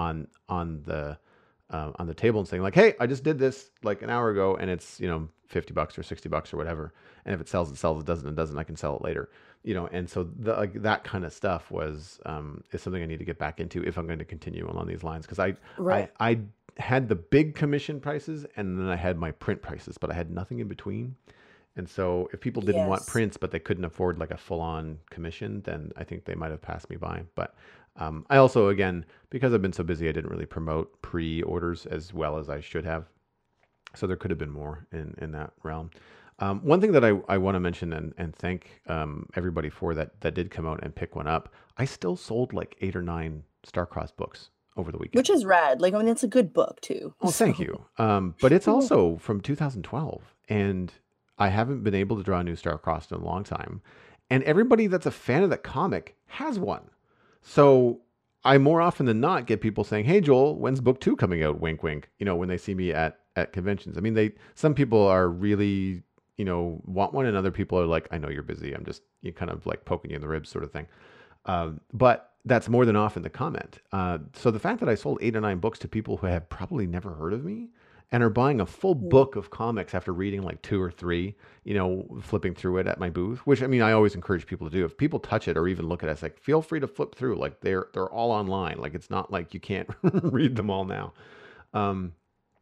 on the table and saying like, hey, I just did this like an hour ago, and it's $50 or $60 or whatever, and if it sells, it sells. It doesn't, it doesn't. I can sell it later. And so like that kind of stuff is something I need to get back into if I'm going to continue along these lines, because Right. I had the big commission prices, and then I had my print prices, but I had nothing in between. And so if people didn't want Yes. prints, but they couldn't afford like a full on commission, then I think they might have passed me by. But I also, again, because I've been so busy, I didn't really promote pre orders as well as I should have. So there could have been more in that realm. One thing that I want to mention and thank everybody for that did come out and pick one up. I still sold like 8 or 9 Starcross books over the weekend. Which is rad. Like, I mean, it's a good book too. Oh, thank So you. But it's yeah. also from 2012, and I haven't been able to draw a new Starcross in a long time. And everybody that's a fan of that comic has one. So I more often than not get people saying, "Hey, Joel, when's book 2 coming out?" Wink, wink. When they see me at conventions. I mean, some people are really want one, and other people are like, "I know you're busy. I'm just you kind of like poking you in the ribs, sort of thing." But that's more than often the comment. So the fact that I sold 8 or 9 books to people who have probably never heard of me and are buying a full Mm. book of comics after reading like 2 or 3, flipping through it at my booth, which I mean, I always encourage people to do. If people touch it or even look at it, it's like, feel free to flip through. Like they're all online. Like it's not like you can't read them all now. Um,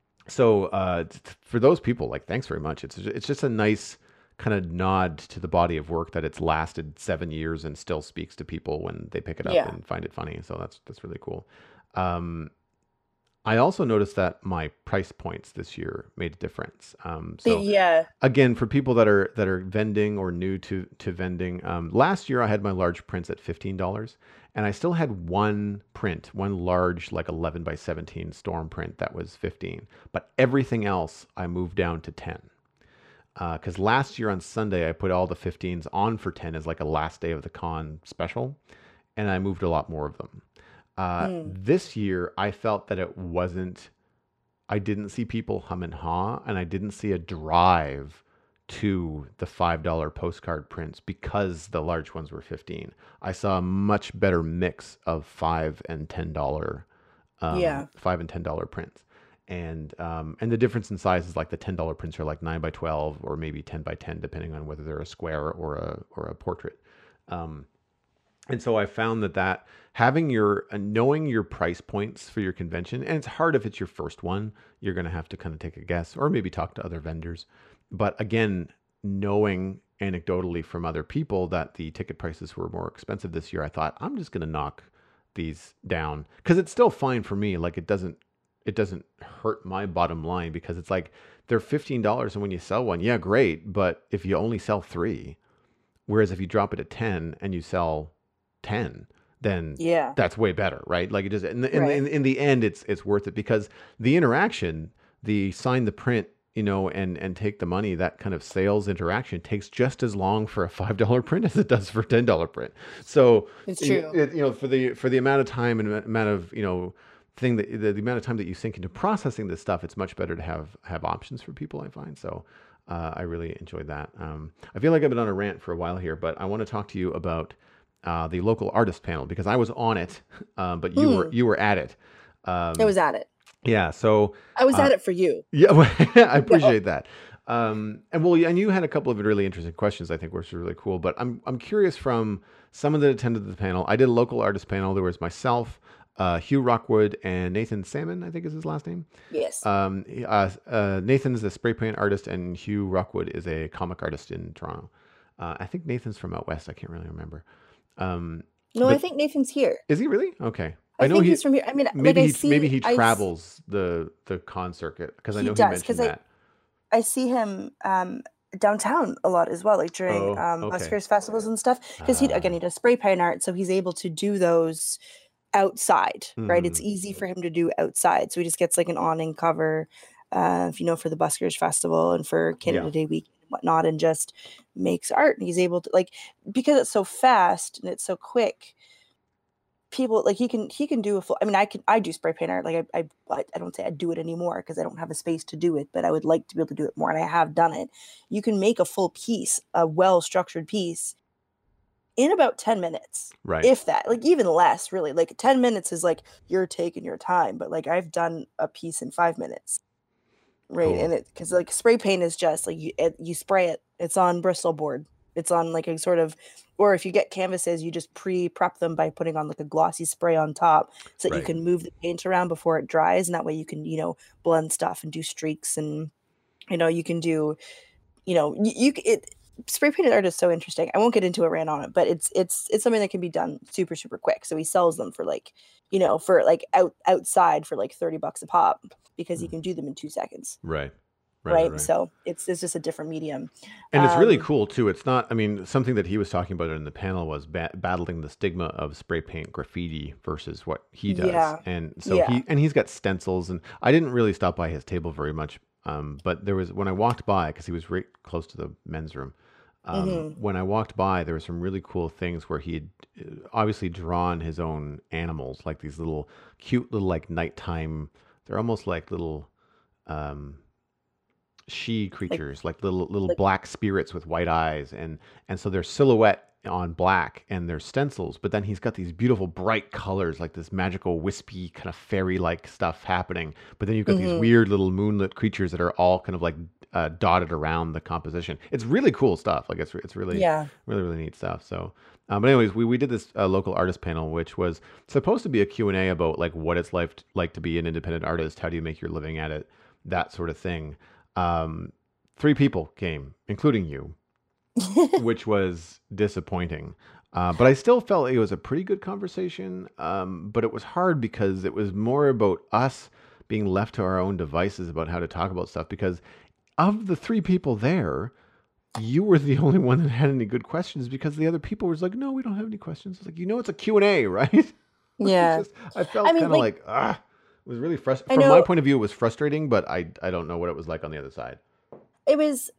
for those people, like, thanks very much. It's just a nice kind of nod to the body of work that it's lasted 7 years and still speaks to people when they pick it up Yeah. and find it funny. So that's really cool. Um, I also noticed that my price points this year made a difference. So Yeah. again, for people that are vending or new to vending, last year I had my large prints at $15, and I still had one large like 11x17 storm print that was 15, but everything else I moved down to 10. Because last year on Sunday I put all the 15s on for 10 as like a last day of the con special, and I moved a lot more of them. Mm. This year I felt that it wasn't. I didn't see people hum and haw, and I didn't see a drive to the $5 postcard prints because the large ones were 15. I saw a much better mix of Yeah. $5 and $10 prints. And the difference in size is like the $10 prints are like 9x12 or maybe 10x10, depending on whether they're a square or a portrait. Um, and so I found that having knowing your price points for your convention, and it's hard if it's your first one, you're going to have to kind of take a guess or maybe talk to other vendors. But again, knowing anecdotally from other people that the ticket prices were more expensive this year, I thought I'm just going to knock these down, because it's still fine for me. Like it doesn't hurt my bottom line, because it's like they're $15, and when you sell one, yeah, great. But if you only sell 3, whereas if you drop it at 10 and you sell 10, then Yeah. that's way better, right? Like it just Right. in the end, it's worth it, because the interaction, the sign the print, and take the money, that kind of sales interaction takes just as long for a $5 print as it does for a $10 print. So It's true. for the amount of time and amount of thing that the amount of time that you sink into processing this stuff, it's much better to have options for people, I find. So I really enjoyed that. I feel like I've been on a rant for a while here, but I want to talk to you about the local artist panel, because I was on it, but you were Mm. you were at it. I Um, was at it. yeah, so I was uh, at it for you. yeah, well, I No. appreciate that. And you had a couple of really interesting questions, I think, which were really cool. But I'm curious, from some that attended the panel. I did a local artist panel. There was myself, Hugh Rockwood, and Nathan Salmon, I think is his last name. Yes. Nathan is a spray paint artist, and Hugh Rockwood is a comic artist in Toronto. I think Nathan's from out west. I can't really remember. Um, No, I but think Nathan's here. is he really? Okay. I I know think he he's from here. I mean, like maybe he travels the con circuit because I he know he does mentioned because that. I see him downtown a lot as well, like during Oh, okay. buskers festivals and stuff. Because he Uh, does spray paint art, so he's able to do those outside, right? It's mhm. easy for him to do outside, so he just gets like an awning cover, if you know, for the buskers festival and for Yeah, Canada Day week and whatnot, and just makes art. And he's able to like because it's so fast and it's so quick people like he can do a full. I mean, I do spray paint art. Like I don't say I do it anymore because I don't have a space to do it, but I would like to be able to do it more, and I have done it. You can make a full piece, a well structured piece, in about 10 minutes, right. if that. Like even less, really. Like 10 minutes is like you're taking your time, but like I've done a piece in 5 minutes. Right, Cool. and it because like spray paint is just like you spray it. It's on Bristol board. It's on like a sort of, or if you get canvases, you just pre-prep them by putting on like a glossy spray on top, so that you Right. can move the paint around before it dries, and that way you can blend stuff and do streaks, and you can do it. Spray painted art is so interesting. I won't get into a rant on it, but it's something that can be done super super quick. So he sells them for like for like outside for like $30 a pop because he Mm. can do them in 2 seconds, Right. Right. Right. right? Right. So it's just a different medium. And it's really Um, cool too. It's not. I mean, something that he was talking about in the panel was battling the stigma of spray paint graffiti versus what he does. yeah, And so yeah, he's got stencils. And I didn't really stop by his table very much. But there was when I walked by because he was right close to the men's room. hmm When I walked by, there were some really cool things where he had obviously drawn his own animals, like these little cute little like nighttime. They're almost like little. Um, she like creatures, like little like black spirits with white eyes, and so they're silhouette on black and they're stencils. But then he's got these beautiful bright colors, like this magical wispy kind of fairy like stuff happening. But then you've got these hmm weird little moonlit creatures that are all kind of like dotted around the composition. It's really cool stuff. Like it's really yeah. really neat stuff. So. But anyways, we did this local artist panel, which was supposed to be a Q&A about like what it's like to be an independent artist. How do you make your living at it? That sort of thing. Um, three people came, including you, which was disappointing. But I still felt it was a pretty good conversation. But it was hard because it was more about us being left to our own devices about how to talk about stuff. Because of the three people there, you were the only one that had any good questions because the other people was like, no, we don't have any questions. It's like, it's a Q&A, right? It's Yeah. just, I I felt mean, kind of like like, it was really frustrating. I From my know point of view, it was frustrating, but I don't know what it was like on the other side. it was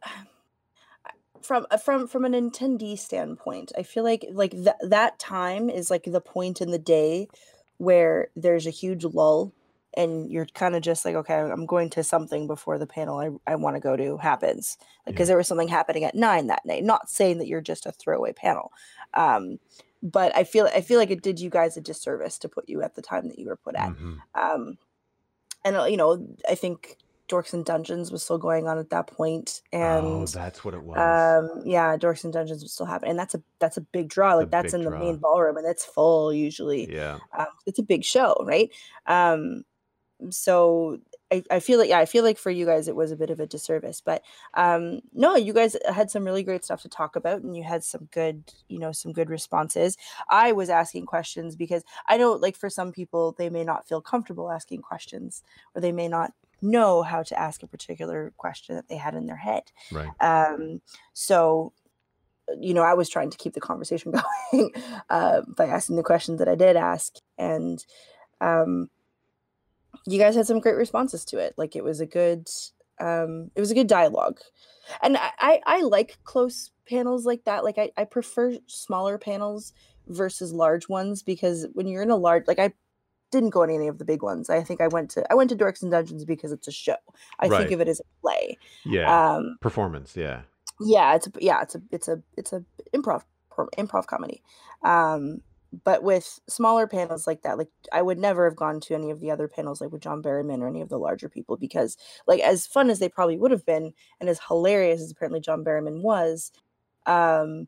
from an attendee standpoint. I feel like that time is like the point in the day where there's a huge lull and you're kind of just like, okay, I'm going to something before the panel I want to go to happens. Like, because Yeah. there was something happening at 9 that night. Not saying that you're just a throwaway panel. Um, but I feel like it did you guys a disservice to put you at the time that you were put at. Hmm. Um, and I think Dorks and Dungeons was still going on at that point, Oh, and that's what it was. yeah, Dorks and Dungeons was still happening, and that's a big draw. It's a Like that's big in the draw. main ballroom, and it's full usually. Yeah. It's a big show, right? Um, so I feel like I feel like for you guys it was a bit of a disservice, but no, you guys had some really great stuff to talk about, and you had some good responses. I was asking questions because I know, like, for some people they may not feel comfortable asking questions, or they may not know how to ask a particular question that they had in their head. Right. um, so I was trying to keep the conversation going by asking the questions that I did ask, and um, you guys had some great responses to it. Like it was a good dialogue. And I like close panels like that. Like I prefer smaller panels versus large ones, because when you're in a large, like, I didn't go to any of the big ones. I think I went to Dorks and Dungeons because it's a show. I think Right. of it as a play. Yeah. Um Performance. Yeah. yeah, it's a improv comedy. Um, but with smaller panels like that, like, I would never have gone to any of the other panels, like with John Berryman or any of the larger people, because, like, as fun as they probably would have been, and as hilarious as apparently John Berryman was, um,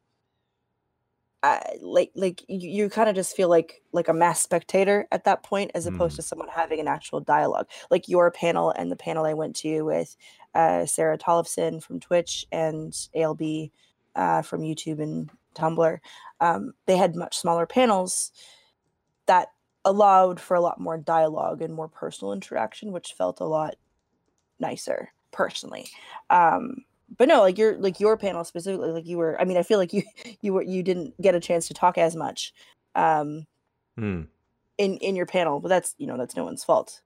you kind of just feel like a mass spectator at that point, as opposed Mm. to someone having an actual dialogue. Like your panel and the panel I went to with Sarah Tollefson from Twitch and ALB from YouTube and Tumblr, they had much smaller panels that allowed for a lot more dialogue and more personal interaction, which felt a lot nicer personally. But no, your panel specifically, like you were, I mean, I feel like you didn't get a chance to talk as much um Hmm. in your panel, but that's, that's no one's fault.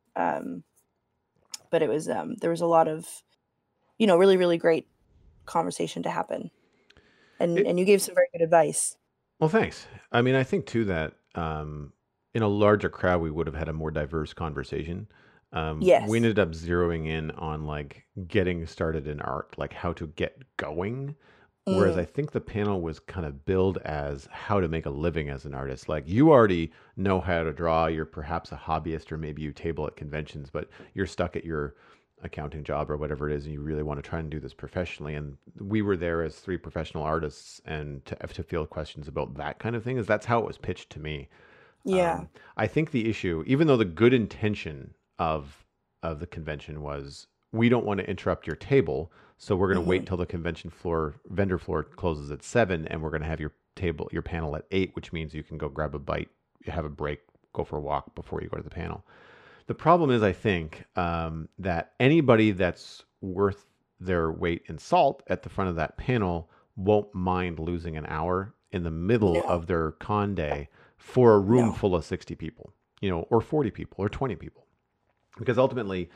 But it was there was a lot of, really, really great conversation to happen. And It, and you gave some very good advice. well, thanks. I mean, I think too that in a larger crowd, we would have had a more diverse conversation. We Yes. ended up zeroing in on like getting started in art, like how to get going. Whereas I Mm, think the panel was kind of billed as how to make a living as an artist. Like you already know how to draw, you're perhaps a hobbyist, or maybe you table at conventions, but you're stuck at your accounting job or whatever it is, and you really want to try and do this professionally. And we were there as three professional artists, and to field questions about that kind of thing, is that's how it was pitched to me. yeah. I think the issue, even though the good intention of the convention was, we don't want to interrupt your table, so we're going to wait Hmm. until the convention floor vendor floor closes at 7, and we're going to have your panel at 8, which means you can go grab a bite, have a break, go for a walk before you go to the panel. The problem is, I think that anybody that's worth their weight in salt at the front of that panel won't mind losing an hour in the middle No, of their con day for a room no. full of 60 people, or 40 people or 20 people. Because ultimately,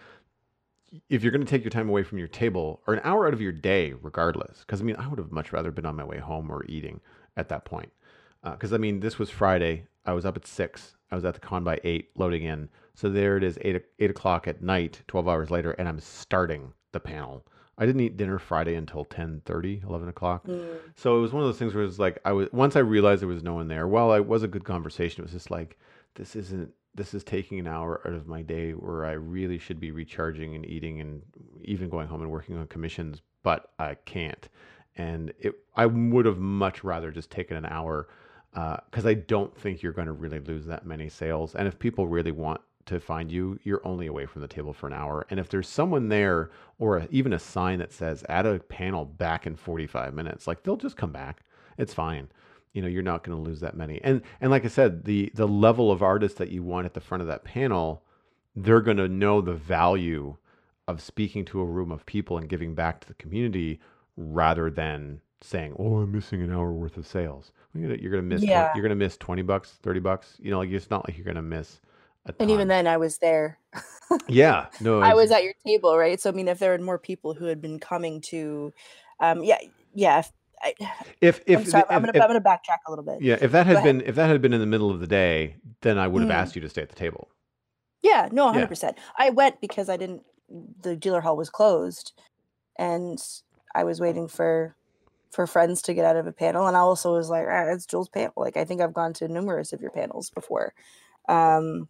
if you're going to take your time away from your table or an hour out of your day, regardless, because I mean, I would have much rather been on my way home or eating at that point. Because I mean, this was Friday. I was up at 6. I was at the con by 8, loading in. So there it is, 8 o'clock at night, 12 hours later, and I'm starting the panel. I didn't eat dinner Friday until 10:30, 11 o'clock. Mm, So it was one of those things where it was like, once I realized there was no one there, while it was a good conversation, it was just like, this is taking an hour out of my day where I really should be recharging and eating and even going home and working on commissions, but I can't. And I would have much rather just taken an hour, because I don't think you're going to really lose that many sales. And if people really want to find you, you're only away from the table for an hour. And if there's someone there, or even a sign that says add a panel back in 45 minutes, like they'll just come back. It's fine. You're not going to lose that many. And like I said, the level of artists that you want at the front of that panel, they're going to know the value of speaking to a room of people and giving back to the community, rather than saying, "Oh, I'm missing an hour worth of sales." You're gonna miss 20. yeah. You're gonna miss $20, $30. Like it's not like you're gonna miss a And even ton. then, I was there. Yeah, no, I was at your table, right? So I mean, if there had more people who had been coming to, yeah, yeah. I, if I'm if sorry. I'm if, gonna if I'm gonna backtrack a little bit. yeah, Go ahead. if that had been in the middle of the day, then I would have Mm. asked you to stay at the table. Yeah, no, Yeah. 100%. I went because I didn't. The dealer hall was closed, and I was waiting for friends to get out of a panel, and I also was like, ah, it's Jules' panel. Like I think I've gone to numerous of your panels before. Um,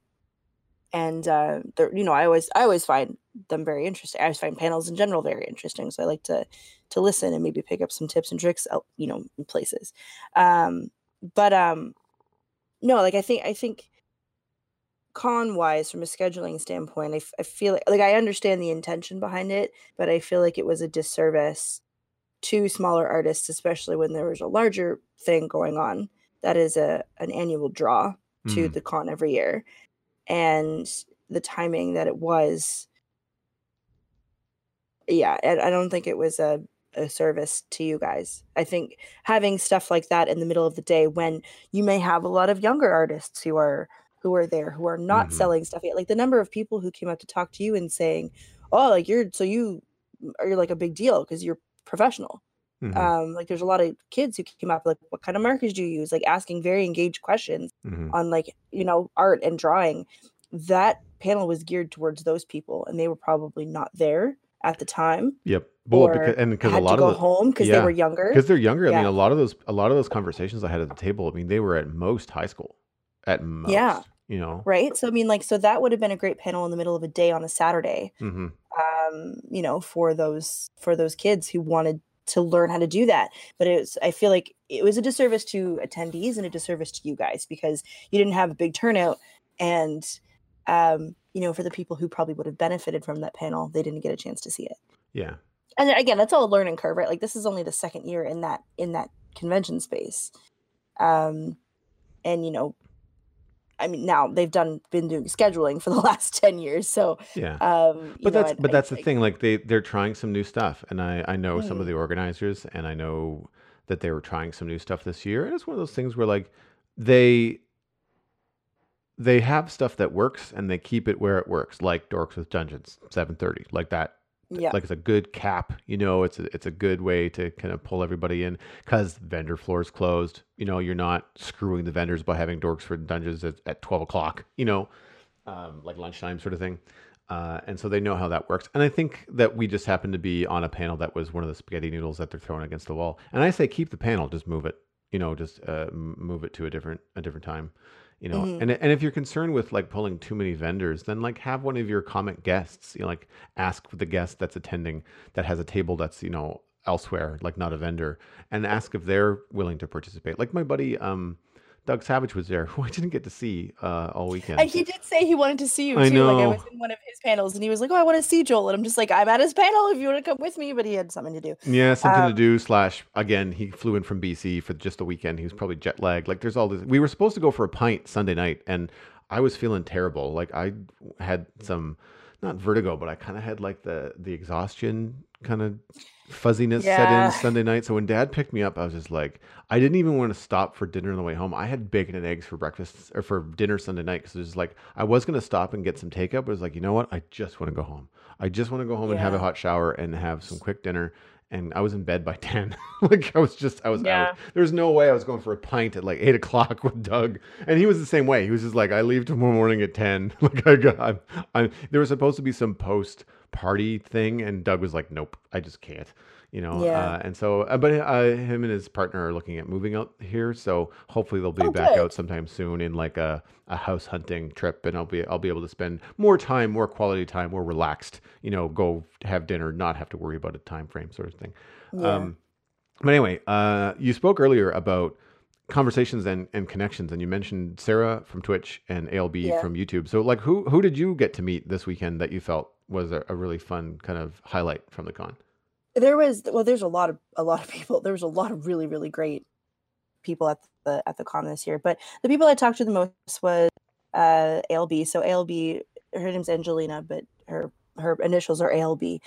and I always find them very interesting. I always find panels in general very interesting, so I like to listen and maybe pick up some tips and tricks out, in places. um but no, like I think con wise, from a scheduling standpoint, I feel like I understand the intention behind it, but I feel like it was a disservice to smaller artists, especially when there was a larger thing going on that is an annual draw to Mm. the con every year. And the timing that it was, yeah, and I don't think it was a service to you guys. I think having stuff like that in the middle of the day when you may have a lot of younger artists who are there who are not Mm-hmm. selling stuff yet, like the number of people who came up to talk to you and saying, "Oh, like you're like a big deal because you're professional." Mm-hmm. Like there's a lot of kids who came up like, "What kind of markers do you use?" Like asking very engaged questions Mm-hmm. on like art and drawing. That panel was geared towards those people, and they were probably not there at the time Yep. Well, or because a had to lot of go home because they were yeah, younger. because they're younger. I mean, Yeah. a lot of those conversations I had at the table, I mean, they were at most high school, at Yeah. most. Right. So I mean, like, so that would have been a great panel in the middle of a day on a Saturday, Mm-hmm. for those kids who wanted to learn how to do that. But I feel like it was a disservice to attendees and a disservice to you guys because you didn't have a big turnout. And, for the people who probably would have benefited from that panel, they didn't get a chance to see it. Yeah. And then, again, that's all a learning curve, right? Like this is only the second year in that convention space. Um, and I mean, now they've been doing scheduling for the last 10 years. So, Yeah. you know, But that's the I thing. Like they're trying some new stuff, and I know some of mm, the organizers, and I know that they were trying some new stuff this year. And it's one of those things where like they they have stuff that works, and they keep it where it works, like Dorks with Dungeons 7:30, like that. yeah, Like it's a good cap, you know. It's a good way to kind of pull everybody in because vendor floor's closed. You know, you're not screwing the vendors by having Dorks for Dungeons at 12 o'clock. You know, like lunchtime sort of thing. And so they know how that works. And I think that we just happened to be on a panel that was one of the spaghetti noodles that they're throwing against the wall. And I say keep the panel, just move it. You know, just move it to a different time. You know, hmm and if you're concerned with like pulling too many vendors, then like have one of your comic guests. You know, like ask the guest that's attending that has a table that's elsewhere, like not a vendor, and ask if they're willing to participate. Like my buddy Doug Savage was there, who I didn't get to see all and weekend. he did say he wanted to see you I too. Like I know. was in one of his panels, and he was like, "Oh, I want to see Joel," and I'm just like, "I'm at his panel if you want to come with me," but he had something to do. Yeah, something to Um, do. Slash, again, he flew in from BC for just the weekend. He was probably jet lagged. Like, there's all this. We were supposed to go for a pint Sunday night, and I was feeling terrible. Like, I had some, not vertigo, but I kind of had like the exhaustion kind of fuzziness set in yeah, Sunday night. So when Dad picked me up, I was just like, I didn't even want to stop for dinner on the way home. I had bacon and eggs for breakfast or for dinner Sunday night because it was like I was gonna stop and get some takeout, but I was like, you know what? I just want to go home. I just want to go home and have a yeah, hot shower and have some quick dinner. And I was in bed by 10. Like I was out. yeah, There was no way I was going for a pint at like 8 o'clock with Doug. And he was the same way. He was just like, I leave tomorrow morning at 10. Like there was supposed to be some post party thing. And Doug was like, nope, I just can't. yeah. And so, but him and his partner are looking at moving out here, so hopefully they'll be Oh, back out good. sometime soon in like a house hunting trip, and I'll be able to spend more time, more quality time, more relaxed. Go have dinner, not have to worry about a time frame sort of thing. Yeah. Um, but anyway, you spoke earlier about conversations and connections, and you mentioned Sarah from Twitch and ALB Yeah. from YouTube. So, like, who did you get to meet this weekend that you felt was a really fun kind of highlight from the con? There's a lot of people. There was a lot of really, really great people at the con this year. But the people I talked to the most was ALB. So ALB, her name's Angelina, but her initials are ALB.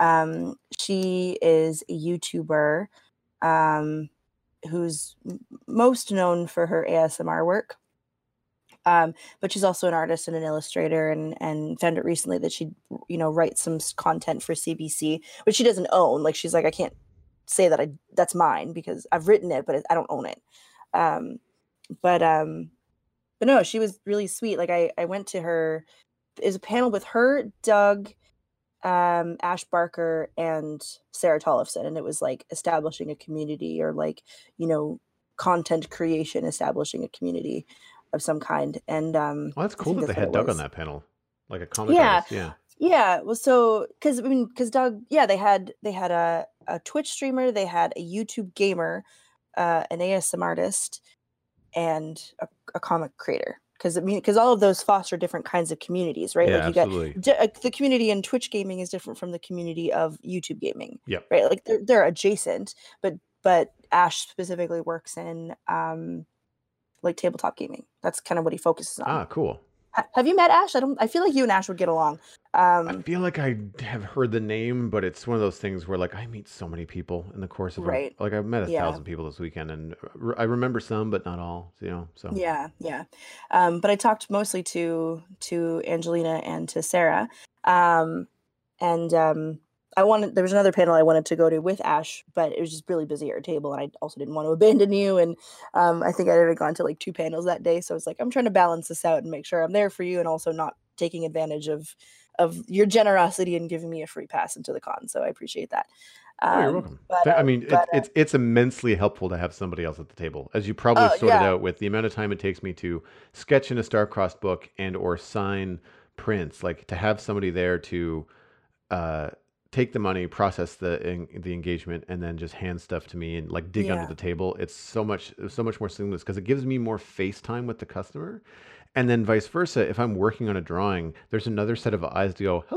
She is a YouTuber um, who's most known for her ASMR work. But she's also an artist and an illustrator, and found it recently that she, writes some content for CBC, which she doesn't own. Like she's like, I can't say that that's mine because I've written it, but I don't own it. Um, but but no, she was really sweet. Like I went to her. There's a panel with her, Doug, Ash Barker, and Sarah Tollefson, and it was like establishing a community, or like you know content creation, establishing a community of some kind. And Well, that's I cool think that they that's what had it Doug on was. that panel, like a comic Yeah, artist. Yeah. yeah. Well, so because Doug, yeah, they had a Twitch streamer, they had a YouTube gamer, an ASM artist, and a comic creator. Because all of those foster different kinds of communities, right? Yeah, Like you got absolutely. the community in Twitch gaming is different from the community of YouTube gaming, Yep. right? Like they're adjacent, but Ash specifically works in like tabletop gaming. That's kind of what he focuses on. Ah, cool. Have you met Ash? I feel like you and Ash would get along. I Um, feel like I have heard the name, but it's one of those things where like I meet so many people in the course of right. like I've met a Yeah. thousand people this weekend, and I remember some, but not all. So Yeah, yeah. But I talked mostly to Angelina and to Sarah. Um, and there was another panel I wanted to go to with Ash, but it was just really busy at our table, and I also didn't want to abandon you. And I think I'd already gone to like two panels that day, so I was like, I'm trying to balance this out and make sure I'm there for you, and also not taking advantage of your generosity and giving me a free pass into the con. So I appreciate that. Oh, you're welcome. But I mean, it's immensely helpful to have somebody else at the table, as you probably oh sorted yeah, out with the amount of time it takes me to sketch in a star-crossed book and or sign prints. Like to have somebody there to uh, take the money, process the engagement, and then just hand stuff to me and like dig under yeah, the table. It's so much more seamless because it gives me more face time with the customer, and then vice versa. If I'm working on a drawing, there's another set of eyes to go hello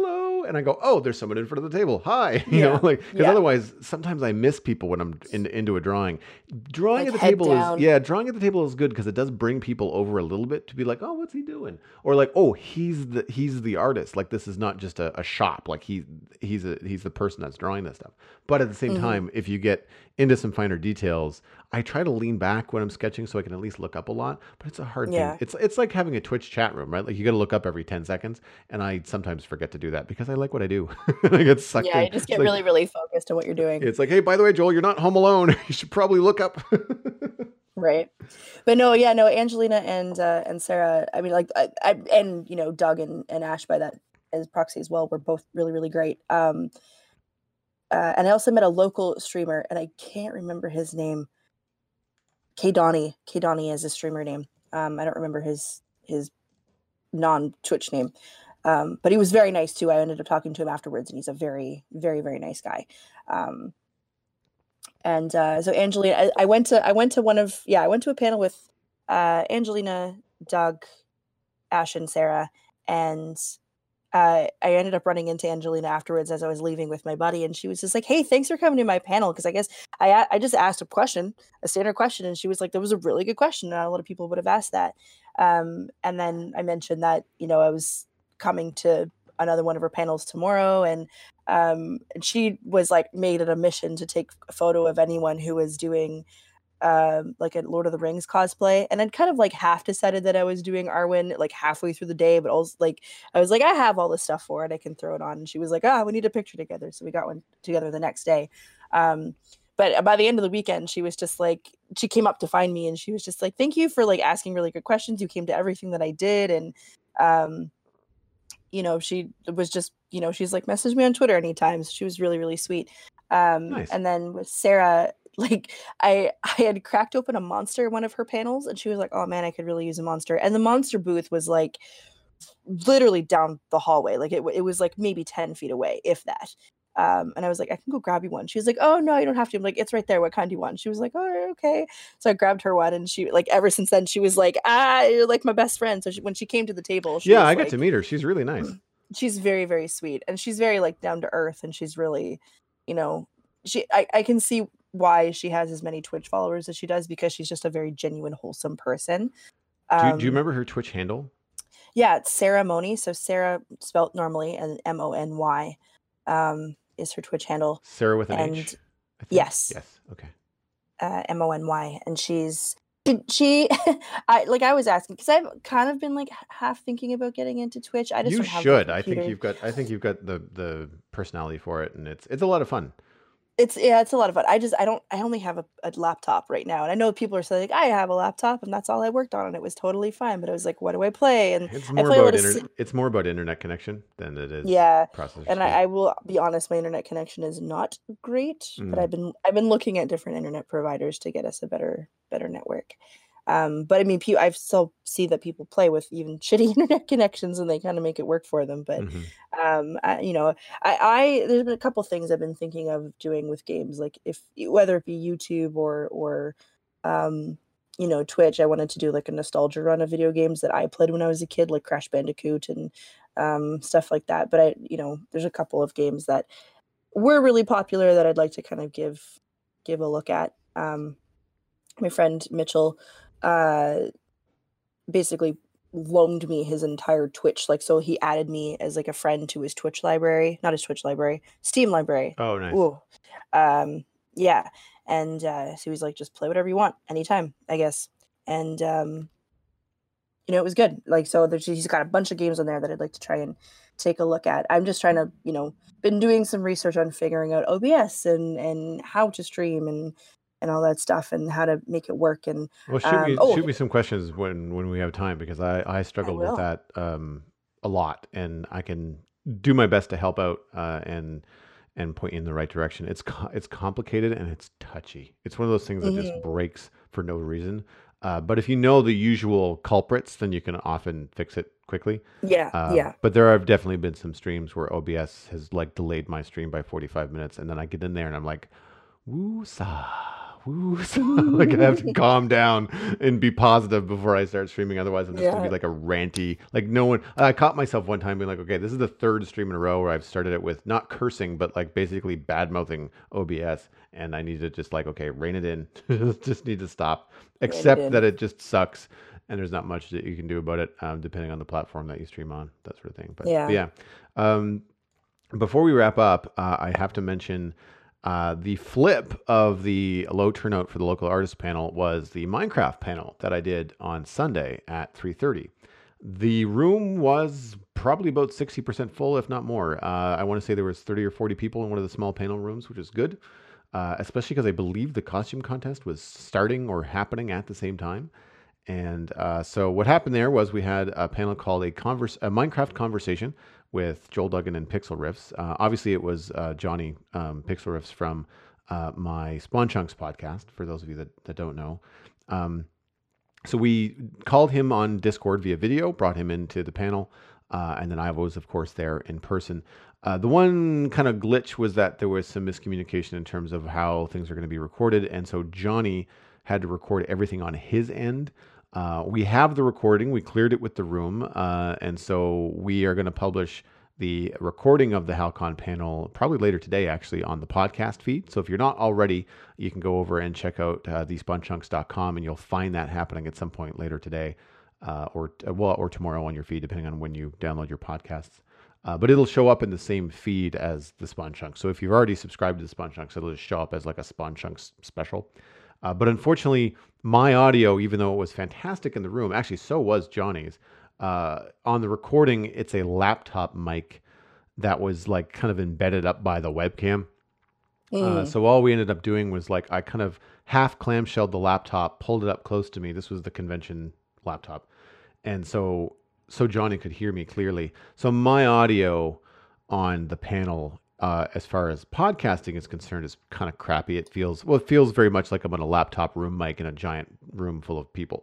and I go, oh, there's someone in front of the table. Hi, Yeah. like because Yeah. otherwise sometimes I miss people when I'm into a drawing. Drawing Like at the head table is down. yeah, drawing at the table is good because it does bring people over a little bit to be like, oh, what's he doing? Or like, oh, he's the artist. Like this is not just a shop. Like he's the person that's drawing this stuff. But at the same Hmm. time, if you get into some finer details, I try to lean back when I'm sketching so I can at least look up a lot. But it's a hard thing. Yeah. It's like having a Twitch chat room, right? Like you got to look up every 10 seconds, and I sometimes forget to do that because I like what I do. I get sucked Yeah. in. You just get really, really focused on what you're doing. It's like, hey, by the way, Joel, you're not home alone. You should probably look up. Right. But no, yeah, no, Angelina and Sarah, I mean, like, and, Doug and Ash by that as proxy as well, were both really, really great. And I also met a local streamer, and I can't remember his name. K Donnie. K Donnie is his streamer name. I don't remember his non-Twitch name. But he was very nice too. I ended up talking to him afterwards, and he's a very, very, very nice guy. And so Angelina, I went to I went to a panel with Angelina, Doug, Ash, and Sarah, and I ended up running into Angelina afterwards as I was leaving with my buddy, and she was just like, "Hey, thanks for coming to my panel." Because I guess I just asked a standard question, and she was like, "That was a really good question. Not a lot of people would have asked that." And then I mentioned that I was coming to another one of her panels tomorrow, and she was like made it a mission to take a photo of anyone who was doing like a Lord of the Rings cosplay, and I'd kind of like half decided that I was doing Arwen like halfway through the day, but also like I was like, I have all this stuff for it, I can throw it on. And she was like, ah, we need a picture together, so we got one together the next day. But by the end of the weekend, she was just like, she came up to find me, and she was just like, thank you for like asking really good questions. You came to everything that I did, and she was just, she's like, message me on Twitter anytime. So she was really, really sweet. Nice. And then with Sarah, like I had cracked open a monster in one of her panels, and she was like, oh man, I could really use a monster. And the monster booth was like literally down the hallway. Like it was like maybe 10 feet away, if that. And I was like, I can go grab you one. She was like, oh no, you don't have to. I'm like, it's right there. What kind do you want? She was like, oh, okay. So I grabbed her one, and she like, ever since then, she was like, you're like my best friend. So when she came to the table, she Yeah, was I got like, to meet her. She's really nice. she's very, very sweet, and she's very like down to earth, and she's really, I can see why she has as many Twitch followers as she does, because she's just a very genuine, wholesome person. Do you remember her Twitch handle? Yeah, it's Sarah Mony. So Sarah spelt normally, and Mony is her Twitch handle. Sarah with an And H? I think? yes, Yes. Okay. Mony, and she I was asking because I've kind of been like half thinking about getting into Twitch. I just You don't have the should. I think computer. you've got the personality for it, and it's a lot of fun. It's a lot of fun. I only have a laptop right now, and I know people are saying like, I have a laptop and that's all I worked on, and it was totally fine. But I was like, what do I play? And It's I more play a lot about of it's more about internet connection than it is yeah, processor and speed. I will be honest, my internet connection is not great, but Mm. I've been looking at different internet providers to get us a better network. But I mean, I still see that people play with even shitty internet connections, and they kind of make it work for them. But Mhm. there's been a couple things I've been thinking of doing with games, like if whether it be YouTube or Twitch. I wanted to do like a nostalgia run of video games that I played when I was a kid, like Crash Bandicoot and stuff like that. But there's a couple of games that were really popular that I'd like to kind of give a look at. My friend Mitchell basically loaned me his entire Twitch, like, so he added me as like a friend to his Twitch library, not his Twitch library, Steam library. Oh, nice. Ooh. Yeah. And so he's like, just play whatever you want anytime, I guess. And it was good. Like, so he's got a bunch of games on there that I'd like to try and take a look at. I'm just trying to, been doing some research on figuring out OBS and how to stream and all that stuff, and how to make it work. And Well, shoot me some questions when we have time, because I struggled with that a lot, and I can do my best to help out and point you in the right direction. It's complicated and it's touchy. It's one of those things that just breaks for no reason. But if you know the usual culprits, then you can often fix it quickly. Yeah. But there have definitely been some streams where OBS has like delayed my stream by 45 minutes, and then I get in there and I'm like, woo-sa, woo, so, like I have to calm down and be positive before I start streaming. Otherwise, I'm just gonna be Yeah. like a ranty. Like no one. I caught myself one time being like, okay, this is the third stream in a row where I've started it with not cursing, but like basically bad mouthing OBS, and I need to just like, okay, rein it in. Just need to stop. Rein it Accept in. that it just sucks, and there's not much that you can do about it, depending on the platform that you stream on, that sort of thing. But Yeah. yeah. Um, Before we wrap up, I have to mention the flip of the low turnout for the local artist panel was the Minecraft panel that I did on Sunday at 3:30. The room was probably about 60% full, if not more. I want to say there was 30 or 40 people in one of the small panel rooms, which is good, especially because I believe the costume contest was starting or happening at the same time. And so what happened there was we had a panel called a Minecraft conversation with Joel Duggan and Pixel Riffs. Obviously, it was Johnny Pixel Riffs from my Spawn Chunks podcast. For those of you that don't know, um, so we called him on Discord via video, brought him into the panel, and then I was, of course, there in person. The one kind of glitch was that there was some miscommunication in terms of how things are going to be recorded, and so Johnny had to record everything on his end. We have the recording. We cleared it with the room, and so we are going to publish the recording of the Halcon panel probably later today, actually, on the podcast feed. So if you're not already, you can go over and check out thespawnchunks.com, and you'll find that happening at some point later today, or tomorrow on your feed, depending on when you download your podcasts. But it'll show up in the same feed as the Spawn Chunks. So if you've already subscribed to the Spawn Chunks, it'll just show up as like a Spawn Chunks special. But unfortunately, my audio, even though it was fantastic in the room, actually so was Johnny's. On the recording, it's a laptop mic that was like kind of embedded up by the webcam. Mm. So all we ended up doing was like I kind of half clamshelled the laptop, pulled it up close to me. This was the convention laptop, and so Johnny could hear me clearly. So my audio on the panel, as far as podcasting is concerned, is kind of crappy. It feels very much like I'm on a laptop room mic in a giant room full of people.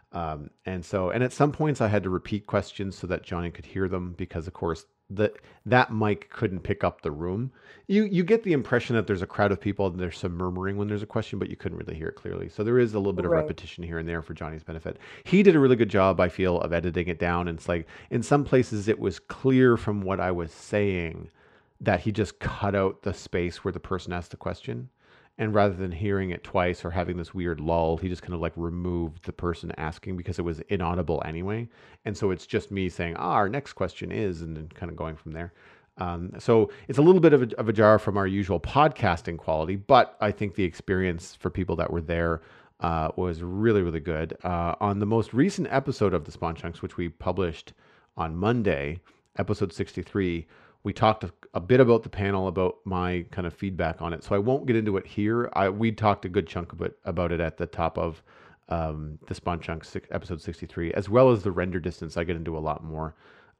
And at some points I had to repeat questions so that Johnny could hear them because, of course, that mic couldn't pick up the room. You get the impression that there's a crowd of people and there's some murmuring when there's a question, but you couldn't really hear it clearly. So there is a little bit of Right. repetition here and there for Johnny's benefit. He did a really good job, I feel, of editing it down. And it's like in some places it was clear from what I was saying that he just cut out the space where the person asked the question. And rather than hearing it twice or having this weird lull, he just kind of like removed the person asking because it was inaudible anyway. And so it's just me saying, our next question is, and then kind of going from there. So it's a little bit of a jar from our usual podcasting quality, but I think the experience for people that were there was really, really good. On the most recent episode of the Spawn Chunks, which we published on Monday, episode 63, we talked a bit about the panel, about my kind of feedback on it. So I won't get into it here. We talked a good chunk about it at the top of the Spawn Chunks episode 63, as well as the render distance. I get into a lot more.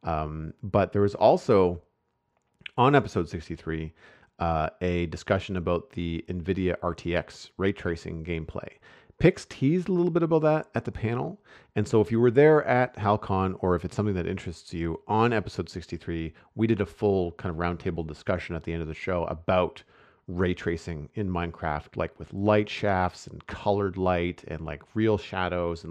But there was also on episode 63 a discussion about the NVIDIA RTX ray tracing gameplay. Pix teased a little bit about that at the panel. And so if you were there at HalCon, or if it's something that interests you, on episode 63, we did a full kind of roundtable discussion at the end of the show about ray tracing in Minecraft, like with light shafts and colored light and like real shadows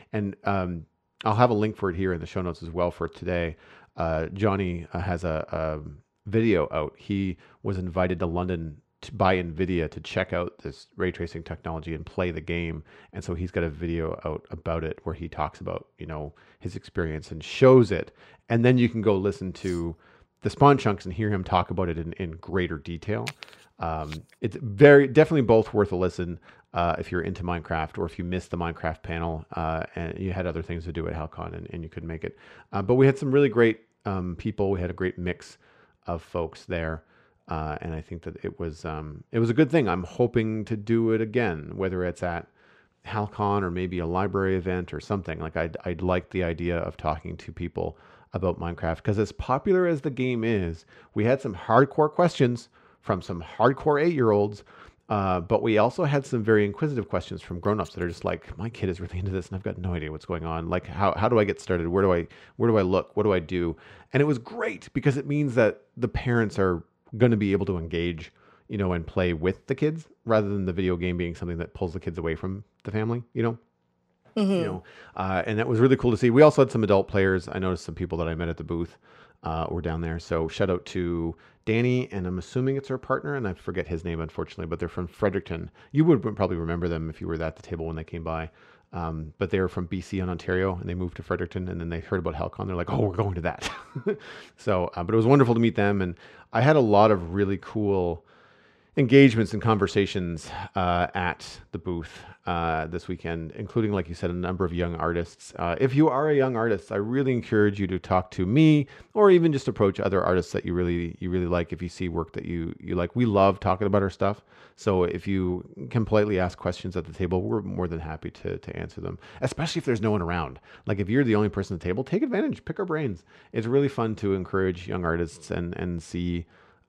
and I'll have a link for it here in the show notes as well for today. Johnny has a video out. He was invited to London by NVIDIA to check out this ray tracing technology and play the game. And so he's got a video out about it where he talks about, his experience and shows it. And then you can go listen to the Spawn Chunks and hear him talk about it in greater detail. It's definitely both worth a listen if you're into Minecraft, or if you missed the Minecraft panel and you had other things to do at HalCon and you couldn't make it. But we had some really great people. We had a great mix of folks there. And I think that it was a good thing. I'm hoping to do it again, whether it's at HalCon or maybe a library event or something. Like I'd like the idea of talking to people about Minecraft, because as popular as the game is, we had some hardcore questions from some hardcore 8-year-olds, but we also had some very inquisitive questions from grown-ups that are just like, my kid is really into this and I've got no idea what's going on. Like, how do I get started? Where do I look? What do I do? And it was great because it means that the parents are going to be able to engage, and play with the kids rather than the video game being something that pulls the kids away from the family. Hmm. And that was really cool to see. We also had some adult players. I noticed some people that I met at the booth were down there. So shout out to Danny, and I'm assuming it's her partner, and I forget his name, unfortunately, but they're from Fredericton. You would probably remember them if you were at the table when they came by. But they were from BC and Ontario, and they moved to Fredericton, and then they heard about Halcon. They're like, oh, we're going to that. So, but it was wonderful to meet them, and I had a lot of really cool engagements and conversations at the booth this weekend, including, like you said, a number of young artists. If you are a young artist, I really encourage you to talk to me, or even just approach other artists that you really like. If you see work that you like, we love talking about our stuff. So if you can politely ask questions at the table, we're more than happy to answer them. Especially if there's no one around. Like if you're the only person at the table, take advantage, pick our brains. It's really fun to encourage young artists and see.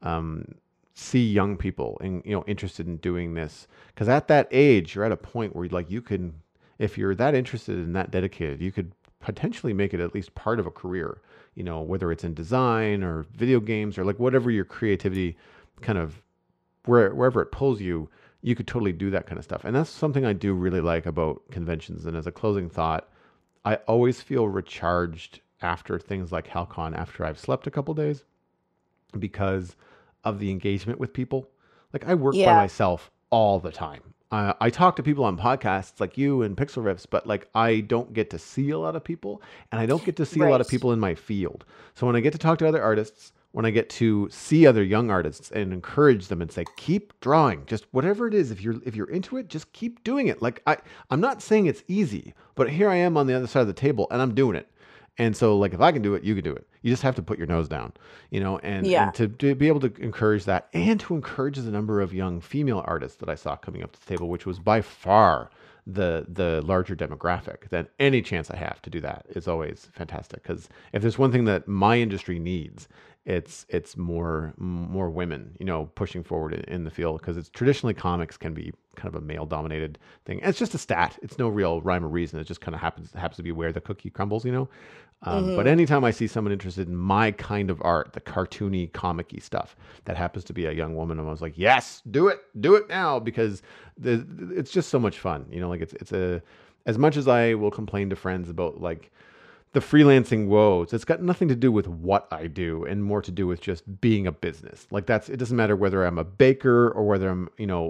See young people and interested in doing this, because at that age you're at a point where you can, if you're that interested and that dedicated, you could potentially make it at least part of a career, whether it's in design or video games or like whatever your creativity kind of wherever it pulls you, you could totally do that kind of stuff. And that's something I do really like about conventions. And as a closing thought, I always feel recharged after things like Halcon, after I've slept a couple days, because of the engagement with people. Like I work by Yeah. myself all the time. I talk to people on podcasts like you and Pixel Riffs, but like I don't get to see a lot of people, and I don't get to see a lot of Right. people in my field. So when I get to talk to other artists, when I get to see other young artists and encourage them and say, keep drawing, just whatever it is, if you're into it, just keep doing it. Like I'm not saying it's easy, but here I am on the other side of the table and I'm doing it. And so, like, if I can do it, you can do it. You just have to put your nose down, and Yeah. to be able to encourage that, and to encourage the number of young female artists that I saw coming up to the table, which was by far the larger demographic. Then any chance I have to do that is always fantastic. Because if there's one thing that my industry needs, it's more women, pushing forward in the field, because it's traditionally comics can be kind of a male dominated thing. And it's just a stat. It's no real rhyme or reason. It just kind of happens to be where the cookie crumbles. But Hmm. anytime I see someone interested in my kind of art, the cartoony, comic-y stuff, that happens to be a young woman, and I was like, yes, do it now, because it's just so much fun. Like it's as much as I will complain to friends about like the freelancing woes, it's got nothing to do with what I do and more to do with just being a business. Like it doesn't matter whether I'm a baker or whether I'm,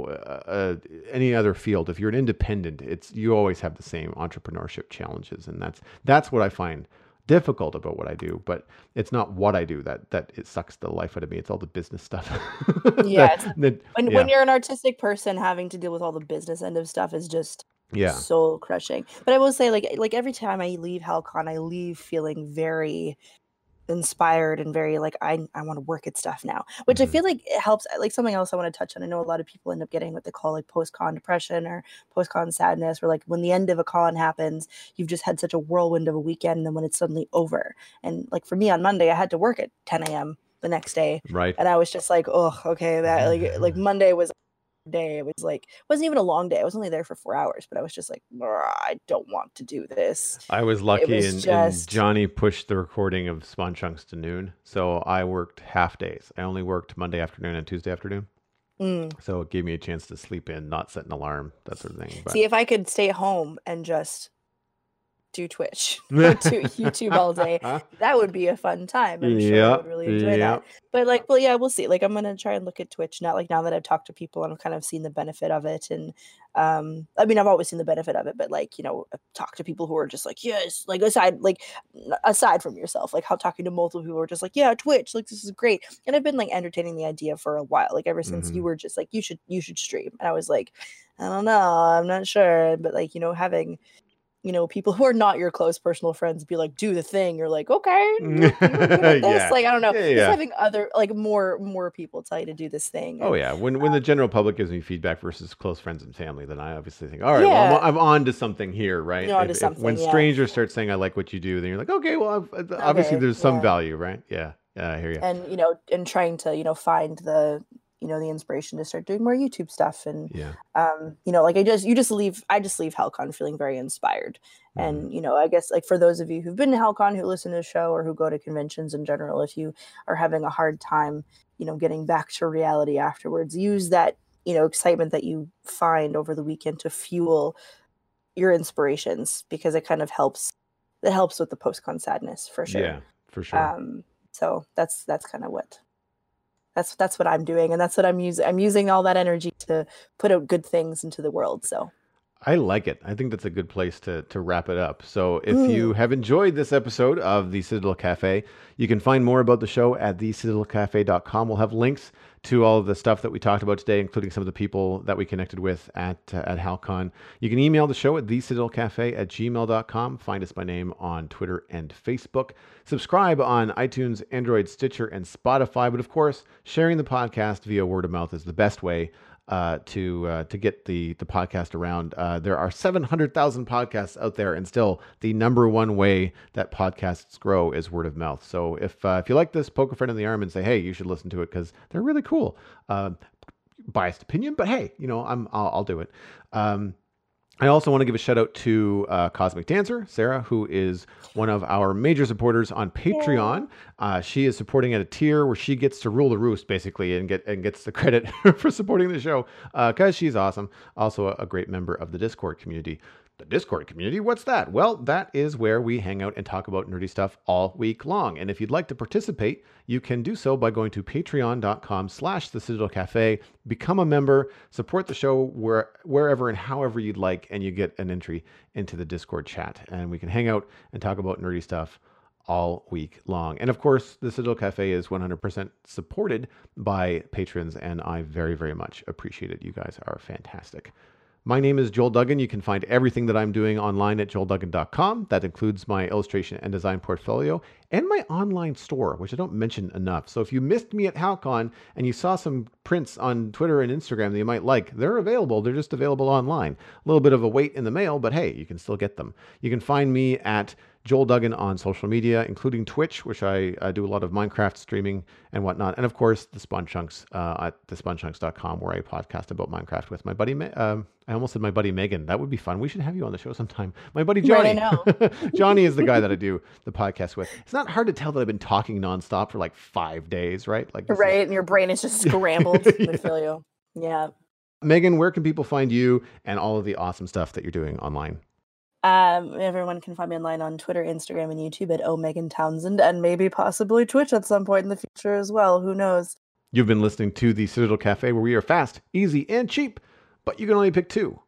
any other field. If you're an independent, you always have the same entrepreneurship challenges. And that's what I find difficult about what I do, but it's not what I do that it sucks the life out of me. It's all the business stuff. Yeah. It's when Yeah. you're an artistic person, having to deal with all the business end of stuff is just Yeah. soul crushing. But I will say, like every time I leave Halcon, I leave feeling very inspired and very like I want to work at stuff now, which I Hmm. feel like it helps. Like something else I want to touch on, I know a lot of people end up getting what they call like post-con depression or post-con sadness, where like when the end of a con happens, you've just had such a whirlwind of a weekend, and then when it's suddenly over, and like for me on Monday I had to work at 10 a.m. the next day, Right. and I was just like, oh, okay, that like Monday was day. It was like wasn't even a long day. I was only there for 4 hours, but I was just like, I don't want to do this. I was It lucky, was and just Johnny pushed the recording of Spawn Chunks to noon. So I worked half days. I only worked Monday afternoon and Tuesday afternoon. mm. So it gave me a chance to sleep in, not set an alarm, that sort of thing. See, if I could stay home and just do Twitch or do YouTube all day, that would be a fun time. I'm sure I would Yep. really enjoy that. Yep. But like, well, yeah, we'll see. Like, I'm gonna try and look at Twitch now. Like now that I've talked to people and I've kind of seen the benefit of it, and I mean, I've always seen the benefit of it, but like, I've talked to people who are just like, yes, like aside from yourself, like how talking to multiple people who are just like, yeah, Twitch, like this is great, and I've been like entertaining the idea for a while, like ever since you Hmm. were just like, you should stream, and I was like, I don't know, I'm not sure, but like, having people who are not your close personal friends be like, do the thing. You're like, okay, you're good at this. Yeah. Like, I don't know. Yeah. Just Yeah. having other like more people tell you to do this thing. Oh And yeah. When the general public gives me feedback versus close friends and family, then I obviously think, all right, well, yeah, I'm on to something here, right? onto If when something. Yeah. strangers start saying I like what you do, then you're like, okay, well, obviously Okay. there's some Yeah. value, right? Yeah. Yeah, I hear you. And and trying to find the inspiration to start doing more YouTube stuff, and Yeah. like I just leave Halcon feeling very inspired. Hmm. And I guess like for those of you who've been to Halcon, who listen to the show, or who go to conventions in general, if you are having a hard time getting back to reality afterwards. Use that, excitement that you find over the weekend to fuel your inspirations, because it kind of helps. It helps with the post-con sadness for sure. Yeah, for sure. So that's kind of that's what I'm doing, and that's what I'm using. I'm using all that energy to put out good things into the world. So I like it. I think that's a good place to wrap it up. So if you have enjoyed this episode of the Citadel Cafe, you can find more about the show at thecitadelcafe.com. We'll have links to all of the stuff that we talked about today, including some of the people that we connected with at HalCon. You can email the show at thecitadelcafe@gmail.com. Find us by name on Twitter and Facebook. Subscribe on iTunes, Android, Stitcher, and Spotify. But of course, sharing the podcast via word of mouth is the best way to get the podcast around. There are 700,000 podcasts out there, and still the number one way that podcasts grow is word of mouth. So if you like this, poke a friend in the arm and say, hey, you should listen to it because they're really cool. Biased opinion, but hey, I'll do it. I also want to give a shout out to Cosmic Dancer, Sarah, who is one of our major supporters on Patreon. She is supporting at a tier where she gets to rule the roost, basically, and gets the credit for supporting the show because she's awesome. Also a great member of the Discord community. The Discord community? What's that? Well, that is where we hang out and talk about nerdy stuff all week long. And if you'd like to participate, you can do so by going to patreon.com/The Citadel Cafe, become a member, support the show wherever and however you'd like, and you get an entry into the Discord chat. And we can hang out and talk about nerdy stuff all week long. And of course, the Citadel Cafe is 100% supported by patrons, and I very, very much appreciate it. You guys are fantastic. My name is Joel Duggan. You can find everything that I'm doing online at joelduggan.com. That includes my illustration and design portfolio and my online store, which I don't mention enough. So if you missed me at HalCon and you saw some prints on Twitter and Instagram that you might like, they're available. They're just available online. A little bit of a wait in the mail, but hey, you can still get them. You can find me at Joel Duggan on social media, including Twitch, which I do a lot of Minecraft streaming and whatnot. And of course, the Spawn Chunks at thespawnchunks.com, where I podcast about Minecraft with my buddy. I almost said my buddy Megan. That would be fun. We should have you on the show sometime. My buddy Johnny. Right, I know. Johnny is the guy that I do the podcast with. It's not hard to tell that I've been talking nonstop for like 5 days, right? Right, and your brain is just scrambled. Yeah. I feel you. Yeah. Megan, where can people find you and all of the awesome stuff that you're doing online? Everyone can find me online on Twitter, Instagram, and YouTube at Megan Townsend, and maybe possibly Twitch at some point in the future as well. Who knows? You've been listening to the Citadel Cafe, where we are fast, easy, and cheap, but you can only pick two.